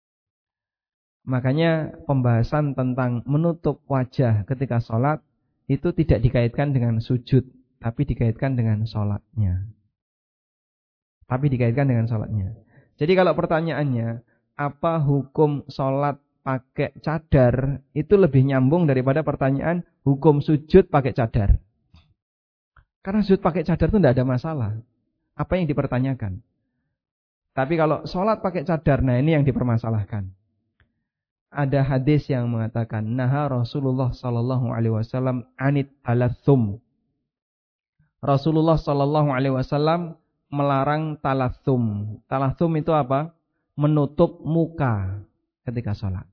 Makanya pembahasan tentang menutup wajah ketika sholat itu tidak dikaitkan dengan sujud, tapi dikaitkan dengan sholatnya. Tapi dikaitkan dengan sholatnya. Jadi kalau pertanyaannya, apa hukum sholat pakai cadar, itu lebih nyambung daripada pertanyaan hukum sujud pakai cadar. Karena sujud pakai cadar itu tidak ada masalah. Apa yang dipertanyakan? Tapi kalau sholat pakai cadar, nah ini yang dipermasalahkan. Ada hadis yang mengatakan, naha Rasulullah sallallahu alaihi wasallam anit talathum. Rasulullah sallallahu alaihi wasallam melarang talathum. Talathum itu apa? Menutup muka ketika sholat.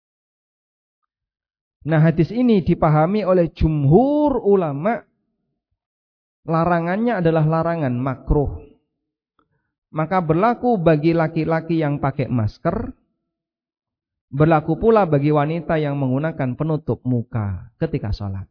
Nah, hadis ini dipahami oleh jumhur ulama, larangannya adalah larangan makruh. Maka berlaku bagi laki-laki yang pakai masker, berlaku pula bagi wanita yang menggunakan penutup muka ketika sholat.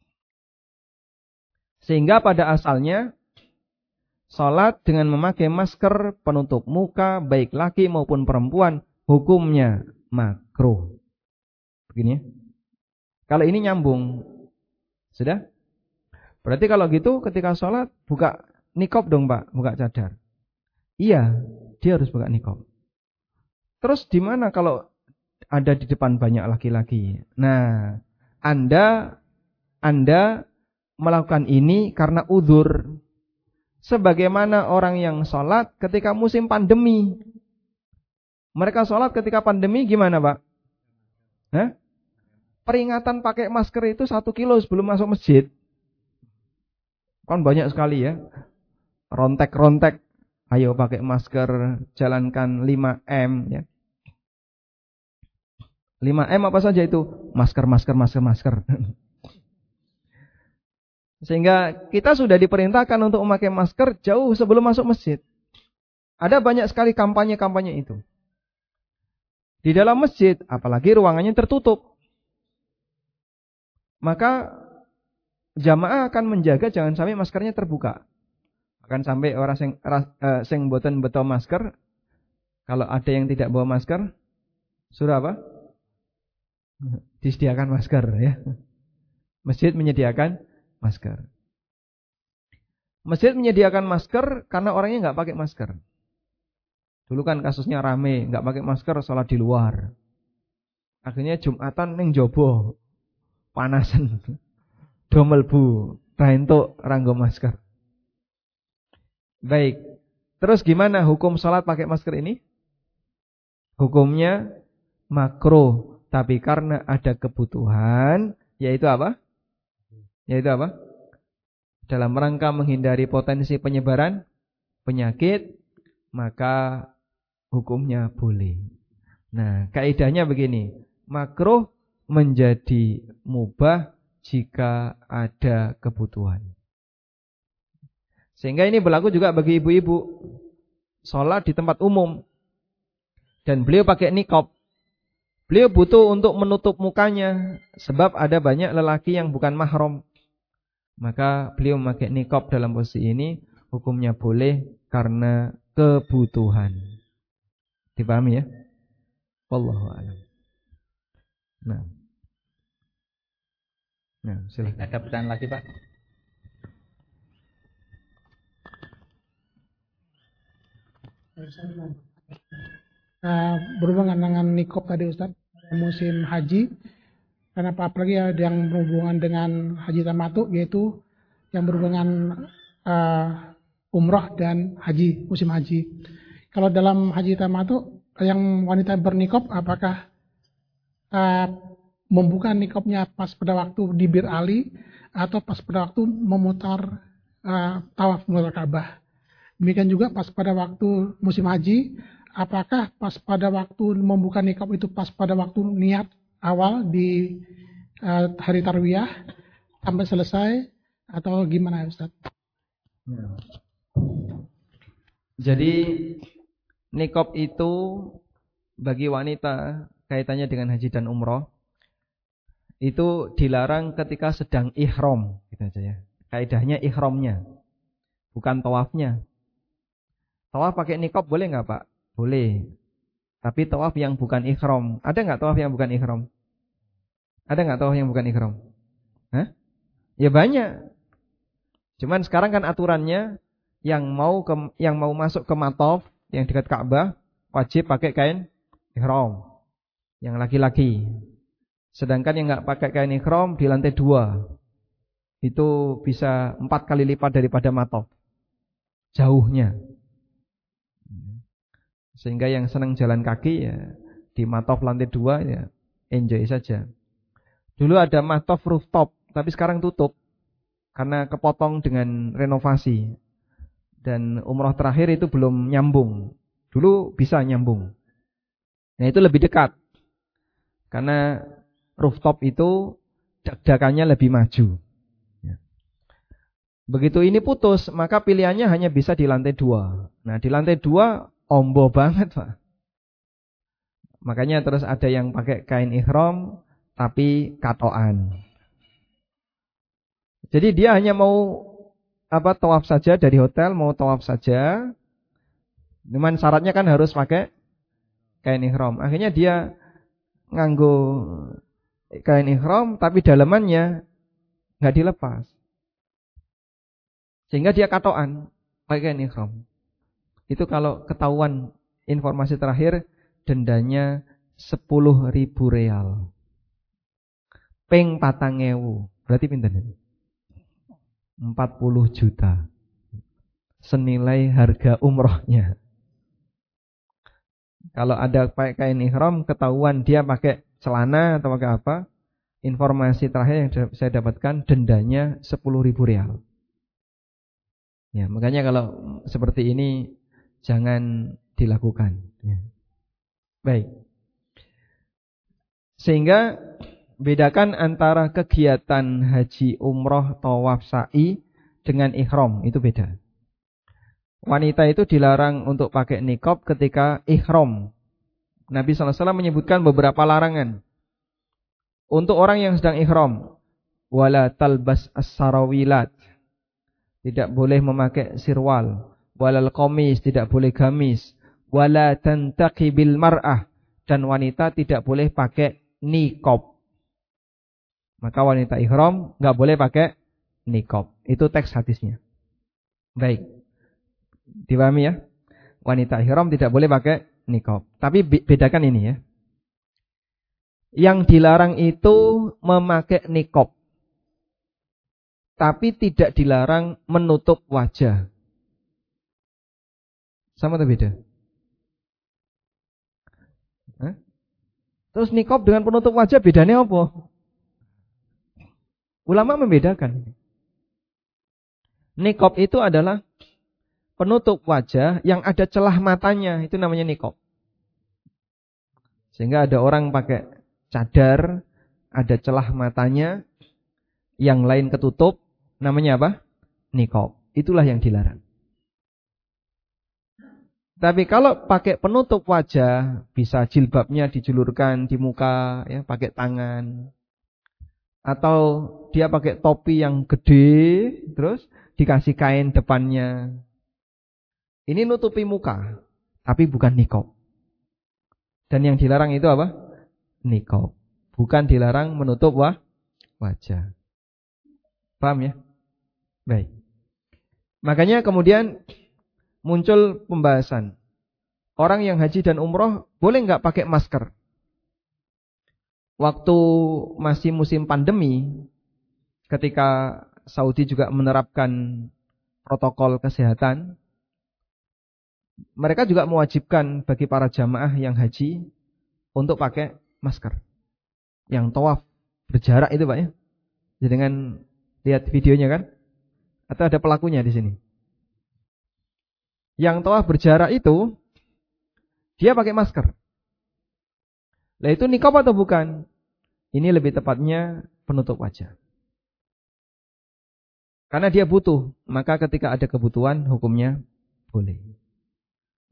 Sehingga pada asalnya sholat dengan memakai masker penutup muka, baik laki maupun perempuan, hukumnya makruh. Begini ya. Kalau ini nyambung, sudah? Berarti kalau gitu ketika sholat buka nikob dong Pak, buka cadar. Iya, dia harus buka nikob. Terus di mana kalau ada di depan banyak laki-laki? Nah, Anda Anda melakukan ini karena udzur. Sebagaimana orang yang sholat ketika musim pandemi. Mereka sholat ketika pandemi gimana Pak? Hah? Peringatan pakai masker itu satu kilo sebelum masuk masjid. Kan banyak sekali ya. Rontek-rontek. Ayo pakai masker, jalankan lima M ya. lima M apa saja itu? Masker, masker, masker, masker. Sehingga kita sudah diperintahkan untuk memakai masker jauh sebelum masuk masjid. Ada banyak sekali kampanye-kampanye itu. Di dalam masjid, apalagi ruangannya tertutup. Maka jamaah akan menjaga jangan sampai maskernya terbuka. Akan sampai orang sing uh, sing boten beto masker, kalau ada yang tidak bawa masker, sudah apa? Disediakan masker ya. Masjid menyediakan masker. Masjid menyediakan masker karena orangnya nggak pakai masker. Dulu kan kasusnya rame, nggak pakai masker sholat di luar. Akhirnya Jumatan ning jobo. Panasan, domel bu, raintuk ranggo masker. Baik, terus gimana hukum sholat pakai masker ini? Hukumnya makruh, tapi karena ada kebutuhan, yaitu apa? Yaitu apa? Dalam rangka menghindari potensi penyebaran penyakit, maka hukumnya boleh. Nah, kaidahnya begini, makruh menjadi mubah jika ada kebutuhan. Sehingga ini berlaku juga bagi ibu-ibu. Sholat di tempat umum. Dan beliau pakai niqab. Beliau butuh untuk menutup mukanya. Sebab ada banyak lelaki yang bukan mahram. Maka beliau memakai niqab dalam posisi ini. Hukumnya boleh karena kebutuhan. Dipahami ya? Wallahu a'lam. Nah. Nah, silakan. Ada pertanyaan lagi, Pak? Uh, berhubungan dengan nikob tadi Ustaz, musim haji, karena apalagi ya yang berhubungan dengan haji tamattu, yaitu yang berhubungan uh, umroh dan haji, musim haji. Kalau dalam haji tamattu yang wanita bernikob, apakah uh, membuka nikobnya pas pada waktu di Bir Ali atau pas pada waktu memutar uh, tawaf memutar Ka'bah? Demikian juga pas pada waktu musim haji, apakah pas pada waktu membuka nikob itu pas pada waktu niat awal di uh, hari tarwiyah sampai selesai atau gimana Ustaz? Jadi niqab itu bagi wanita kaitannya dengan haji dan umroh itu dilarang ketika sedang ihram, gitu aja ya. Kaidahnya ihramnya, bukan tawafnya. Tawaf pakai niqab boleh nggak Pak? Boleh. Tapi tawaf yang bukan ihram, ada nggak tawaf yang bukan ihram? Ada nggak tawaf yang bukan ihram? Hah? Ya banyak. Cuman sekarang kan aturannya yang mau ke, yang mau masuk ke mataf yang dekat Ka'bah wajib pakai kain ihram. Yang laki-laki. Sedangkan yang nggak pakai kain ihram di lantai dua itu bisa empat kali lipat daripada mataf jauhnya. Sehingga yang senang jalan kaki ya di mataf lantai dua ya enjoy saja. Dulu ada mataf rooftop, tapi sekarang tutup karena kepotong dengan renovasi. Dan umroh terakhir itu belum nyambung. Dulu bisa nyambung. Nah itu lebih dekat. Karena rooftop itu dak-dakannya lebih maju. Begitu ini putus, maka pilihannya hanya bisa di lantai dua. Nah di lantai dua ombo banget Pak. Makanya terus ada yang pakai kain ihram tapi katoan. Jadi dia hanya mau apa tawaf saja dari hotel, mau tawaf saja. Cuman syaratnya kan harus pakai kain ihram. Akhirnya dia nganggo kain ihram tapi dalamannya nggak dilepas. Sehingga dia katoan pakai kain ihram. Itu kalau ketahuan informasi terakhir dendanya sepuluh ribu real. Ping patang ewu. Berarti pinten? empat puluh juta. Senilai harga umrohnya. Kalau ada pakai kain ihram ketahuan dia pakai celana atau pakai apa, informasi terakhir yang saya dapatkan dendanya sepuluh ribu real. Ya, makanya kalau seperti ini jangan dilakukan. Ya. Baik. Sehingga bedakan antara kegiatan haji, umroh, tawaf, sa'i dengan ihram, itu beda. Wanita itu dilarang untuk pakai niqab ketika ihram. Nabi shallallahu alaihi wasallam menyebutkan beberapa larangan. Untuk orang yang sedang ihram, wala talbas as-sarawilat, tidak boleh memakai sirwal, walal qamis, tidak boleh gamis, wala tantaqibil mar'ah, dan wanita tidak boleh pakai niqab. Maka wanita ihram enggak boleh pakai niqab. Itu teks hadisnya. Baik. Dipahami ya? Wanita ihram tidak boleh pakai niqab. Tapi bedakan ini ya. Yang dilarang itu memakai niqab. Tapi tidak dilarang menutup wajah. Sama atau beda? Hah? Terus niqab dengan penutup wajah bedanya apa? Ulama membedakan. Niqab itu adalah penutup wajah yang ada celah matanya, itu namanya niqab. Sehingga ada orang pakai cadar, ada celah matanya, yang lain ketutup, namanya apa? Niqab. Itulah yang dilarang. Tapi kalau pakai penutup wajah, bisa jilbabnya dijulurkan di muka, ya, pakai tangan. Atau dia pakai topi yang gede, terus dikasih kain depannya. Ini nutupi muka, tapi bukan niqab. Dan yang dilarang itu apa? Niqab. Bukan dilarang menutup wah, wajah. Paham ya? Baik. Makanya kemudian muncul pembahasan. Orang yang haji dan umroh boleh nggak pakai masker? Waktu masih musim pandemi, ketika Saudi juga menerapkan protokol kesehatan, mereka juga mewajibkan bagi para jamaah yang haji untuk pakai masker. Yang tawaf berjarak itu Pak ya. Jadi dengan lihat videonya kan? Atau ada pelakunya di sini. Yang tawaf berjarak itu dia pakai masker. Lah itu niqab atau bukan? Ini lebih tepatnya penutup wajah. Karena dia butuh, maka ketika ada kebutuhan hukumnya boleh.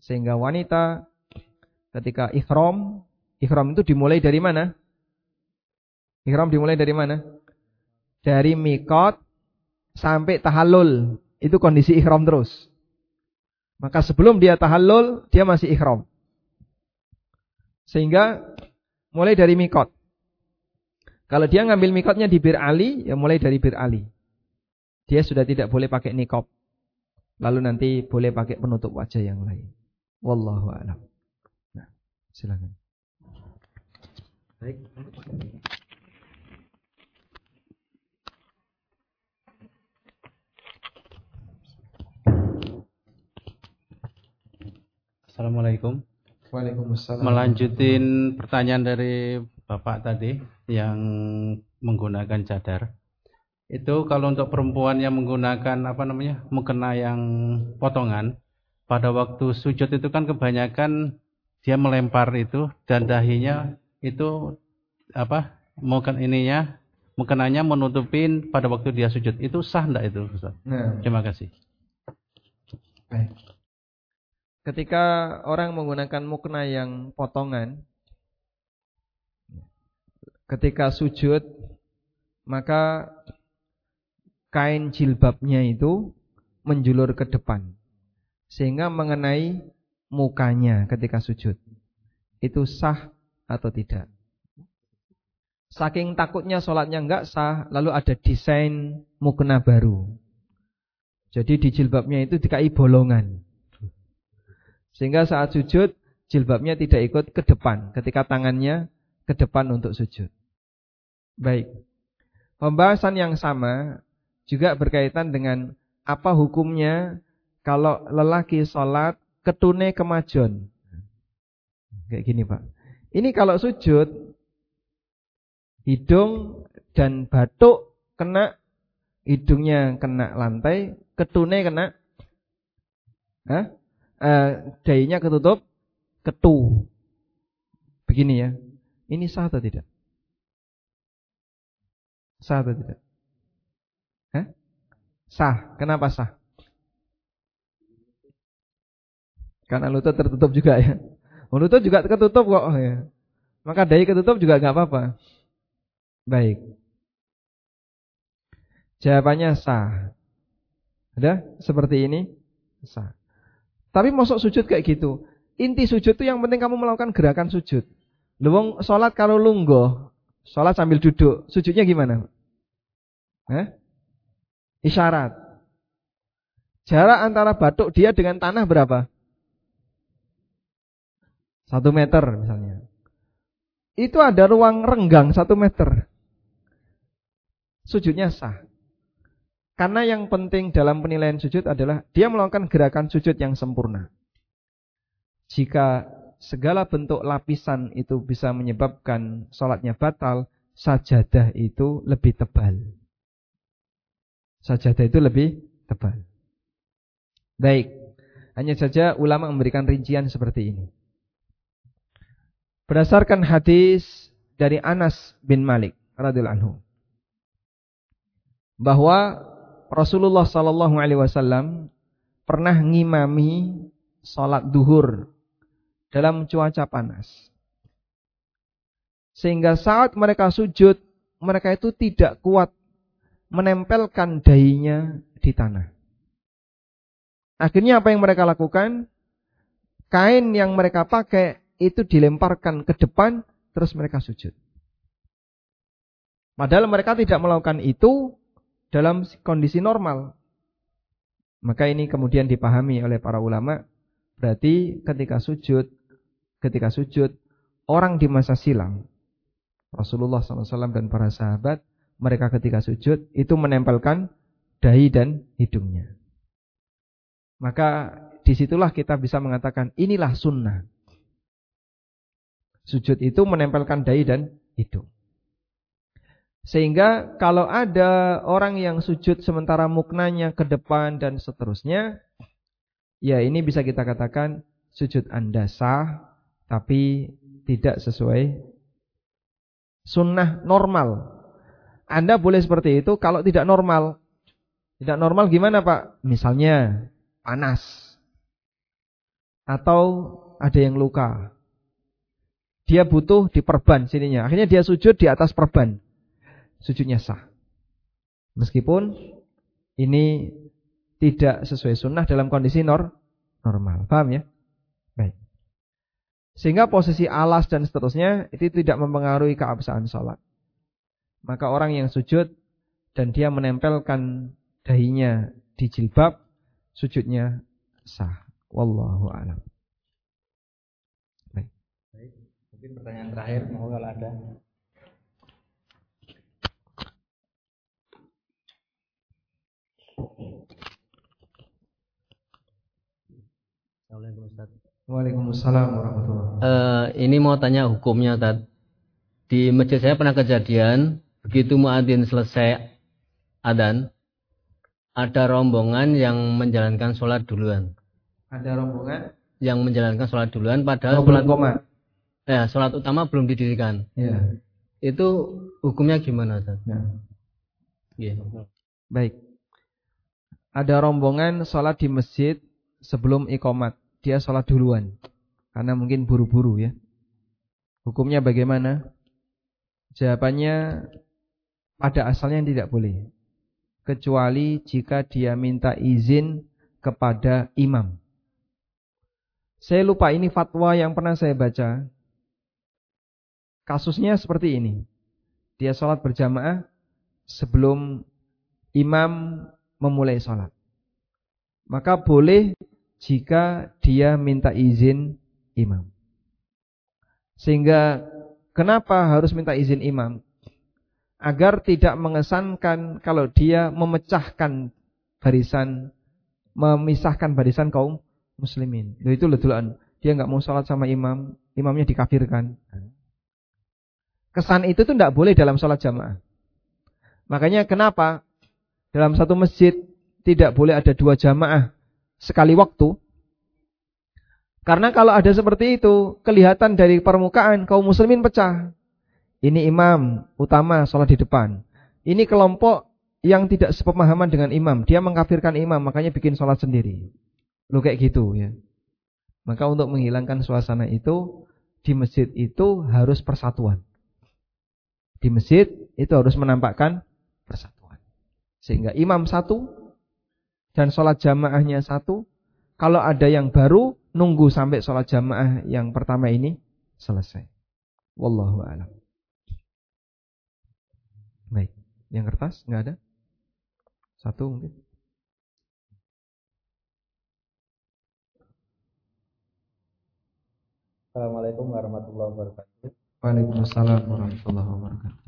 Sehingga wanita ketika ihram, ihram itu dimulai dari mana? Ihram dimulai dari mana? Dari mikot sampai tahallul. Itu kondisi ihram terus. Maka sebelum dia tahallul, dia masih ihram. Sehingga mulai dari mikot. Kalau dia ngambil mikotnya di Bir Ali, ya mulai dari Bir Ali. Dia sudah tidak boleh pakai niqab. Lalu nanti boleh pakai penutup wajah yang lain. Wallahu a'lam. Nah, silakan. Baik. Assalamualaikum. Waalaikumsalam. Melanjutin pertanyaan dari Bapak tadi yang menggunakan cadar. Itu kalau untuk perempuan yang menggunakan apa namanya? mukena yang potongan, pada waktu sujud itu kan kebanyakan dia melempar itu dan dahinya itu apa? Muken ininya, mukenanya menutupin pada waktu dia sujud. Itu sah enggak itu, Ustaz? Nah. Terima kasih. Baik. Ketika orang menggunakan mukena yang potongan, ketika sujud, maka kain jilbabnya itu menjulur ke depan, sehingga mengenai mukanya ketika sujud. Itu sah atau tidak? Saking takutnya sholatnya enggak sah, lalu ada desain mukena baru. Jadi di jilbabnya itu dikai bolongan, sehingga saat sujud jilbabnya tidak ikut ke depan ketika tangannya ke depan untuk sujud. Baik. Pembahasan yang sama juga berkaitan dengan apa hukumnya kalau lelaki sholat ketune kemajon. Kayak gini, Pak. Ini kalau sujud, hidung dan batuk kena, hidungnya kena lantai, ketune kena, hah? Eh, dahinya ketutup ketu. Begini ya. Ini sah atau tidak? Sah atau tidak? Hah? Sah. Kenapa sah? Karena lutut tertutup juga ya. Lutut juga ketutup kok ya. Maka dahi ketutup juga enggak apa-apa. Baik. Jawabannya sah. Ada? Seperti ini? Sah. Tapi masuk sujud kayak gitu. Inti sujud itu yang penting kamu melakukan gerakan sujud. Lu sholat kalau lungguh, sholat sambil duduk, sujudnya gimana? Hah? Isyarat. Jarak antara batuk dia dengan tanah berapa? Satu meter misalnya. Itu ada ruang renggang satu meter. Sujudnya sah. Karena yang penting dalam penilaian sujud adalah dia melakukan gerakan sujud yang sempurna. Jika segala bentuk lapisan itu bisa menyebabkan sholatnya batal, sajadah itu lebih tebal. Sajadah itu lebih tebal. Baik, hanya saja ulama memberikan rincian seperti ini. Berdasarkan hadis dari Anas bin Malik radhiyallahu anhu, bahwa Rasulullah sallallahu alaihi wasallam pernah ngimami salat duhur dalam cuaca panas. Sehingga saat mereka sujud, mereka itu tidak kuat menempelkan dahinya di tanah. Akhirnya apa yang mereka lakukan? Kain yang mereka pakai itu dilemparkan ke depan, terus mereka sujud. Padahal mereka tidak melakukan itu dalam kondisi normal. Maka ini kemudian dipahami oleh para ulama, berarti ketika sujud, ketika sujud, orang di masa silam, Rasulullah shallallahu alaihi wasallam dan para sahabat, mereka ketika sujud itu menempelkan dahi dan hidungnya. Maka disitulah kita bisa mengatakan inilah sunnah. Sujud itu menempelkan dahi dan hidung. Sehingga kalau ada orang yang sujud sementara muknanya ke depan dan seterusnya, ya ini bisa kita katakan sujud Anda sah, tapi tidak sesuai sunnah normal. Anda boleh seperti itu kalau tidak normal. Tidak normal gimana Pak? Misalnya panas. atau ada yang luka. Dia butuh diperban sininya. Akhirnya dia sujud di atas perban. Sujudnya sah. Meskipun ini tidak sesuai sunnah dalam kondisi nor normal. Paham ya? Baik. Sehingga posisi alas dan seterusnya itu tidak mempengaruhi keabsahan sholat. Maka orang yang sujud dan dia menempelkan dahinya di jilbab, sujudnya sah. Wallahu a'lam. Baik. Baik. Mungkin pertanyaan terakhir, mau kalau ada. Assalamualaikum Ustaz. Waalaikumsalam warahmatullahi wabarakatuh. Uh, ini mau tanya hukumnya, Ustaz. Di masjid saya pernah kejadian, begitu muadzin selesai adzan, ada rombongan yang menjalankan sholat duluan. Ada rombongan yang menjalankan sholat duluan, padahal oh, sholat, koma. Ya, sholat utama belum didirikan. Ya. Itu hukumnya gimana, Ustaz? Ya. Yeah. Baik. Ada rombongan sholat di masjid sebelum iqamat. Dia sholat duluan karena mungkin buru-buru ya. Hukumnya bagaimana? Jawabannya pada asalnya tidak boleh, kecuali jika dia minta izin kepada imam. Saya lupa ini fatwa yang pernah saya baca. Kasusnya seperti ini. Dia sholat berjamaah sebelum imam memulai sholat. Maka boleh jika dia minta izin imam. Sehingga kenapa harus minta izin imam? Agar tidak mengesankan kalau dia memecahkan barisan, memisahkan barisan kaum muslimin. Loh itu ledulan. Dia nggak mau sholat sama imam, imamnya dikafirkan. Kesan itu tuh nggak boleh dalam sholat jamaah. Makanya kenapa dalam satu masjid tidak boleh ada dua jamaah sekali waktu? Karena kalau ada seperti itu, kelihatan dari permukaan kaum muslimin pecah. Ini imam utama sholat di depan. Ini kelompok yang tidak sepemahaman dengan imam. Dia mengkafirkan imam, makanya bikin sholat sendiri. Loh kayak gitu ya. Maka untuk menghilangkan suasana itu, di masjid itu harus persatuan. Di masjid itu harus menampakkan persatuan. Sehingga imam satu dan sholat jamaahnya satu. Kalau ada yang baru, nunggu sampai sholat jamaah yang pertama ini selesai. Wallahu a'lam. Baik, yang kertas nggak ada? Satu mungkin. Assalamualaikum warahmatullahi wabarakatuh. Waalaikumsalam warahmatullahi wabarakatuh.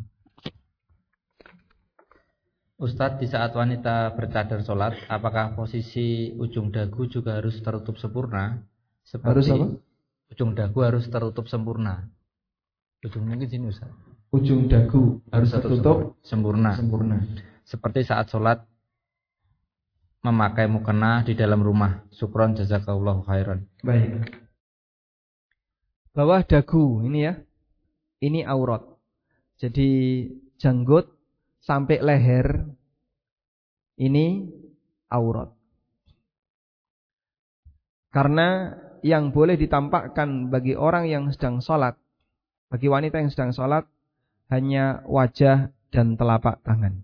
Ustadz, di saat wanita bercadar sholat, apakah posisi ujung dagu juga harus tertutup sempurna? Seperti Harus apa? Ujung dagu harus tertutup sempurna. Ujungnya ke sini, Ustaz. Ujung dagu harus tertutup sempurna. Sempurna. Seperti saat sholat memakai mukena di dalam rumah. Syukron jazakallahu khairan. Baik. Bawah dagu ini ya. Ini aurat. Jadi janggut sampai leher ini aurat. Karena yang boleh ditampakkan bagi orang yang sedang sholat, bagi wanita yang sedang sholat, hanya wajah dan telapak tangan.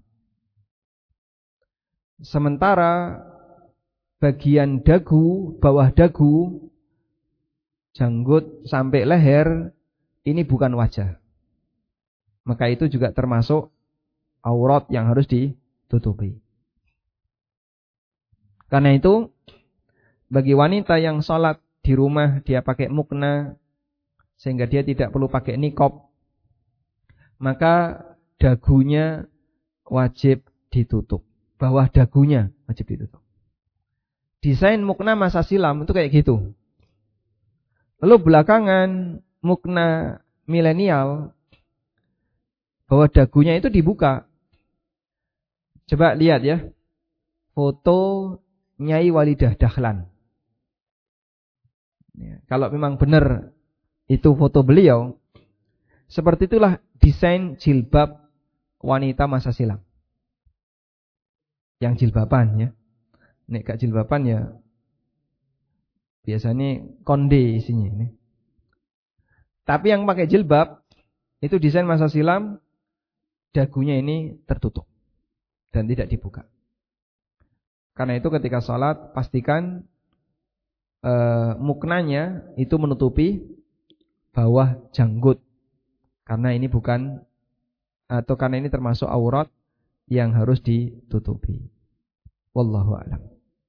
Sementara bagian dagu, bawah dagu, janggut sampai leher, ini bukan wajah. Maka itu juga termasuk aurat yang harus ditutupi. Karena itu, bagi wanita yang sholat di rumah, dia pakai mukna, sehingga dia tidak perlu pakai niqab, maka dagunya wajib ditutup. Bawah dagunya wajib ditutup. Desain mukna masa silam itu kayak gitu. Lalu belakangan mukna milenial, bawah dagunya itu dibuka. Coba lihat ya, foto Nyai Walidah Dahlan. Ya, kalau memang benar itu foto beliau, seperti itulah desain jilbab wanita masa silam. Yang jilbaban ya. Nek gak jilbaban ya Biasanya konde isinya ini. Tapi yang pakai jilbab itu desain masa silam, dagunya ini tertutup dan tidak dibuka. Karena itu ketika sholat pastikan eh, muknanya itu menutupi bawah janggut. Karena ini bukan atau karena ini termasuk aurat yang harus ditutupi. Wallahu a'lam.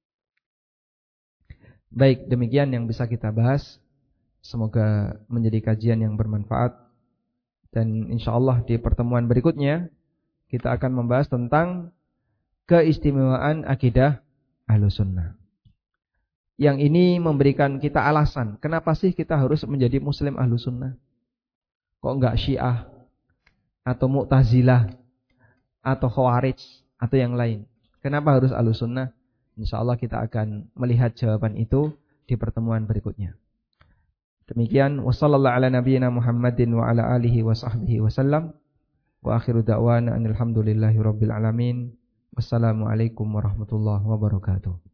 Baik, demikian yang bisa kita bahas. Semoga menjadi kajian yang bermanfaat. Dan insyaallah di pertemuan berikutnya kita akan membahas tentang keistimewaan akidah Ahlussunnah. Yang ini memberikan kita alasan, kenapa sih kita harus menjadi muslim Ahlussunnah? Kok enggak Syiah atau Mu'tazilah atau Khawarij atau yang lain? Kenapa harus Ahlussunnah? Insyaallah kita akan melihat jawaban itu di pertemuan berikutnya. Demikian wassallallahu ala nabiyyina Muhammadin wa ala alihi wa sahbihi wasallam. Wa akhiru da'wana alhamdulillahi rabbil alamin. Wassalamualaikum warahmatullahi wabarakatuh.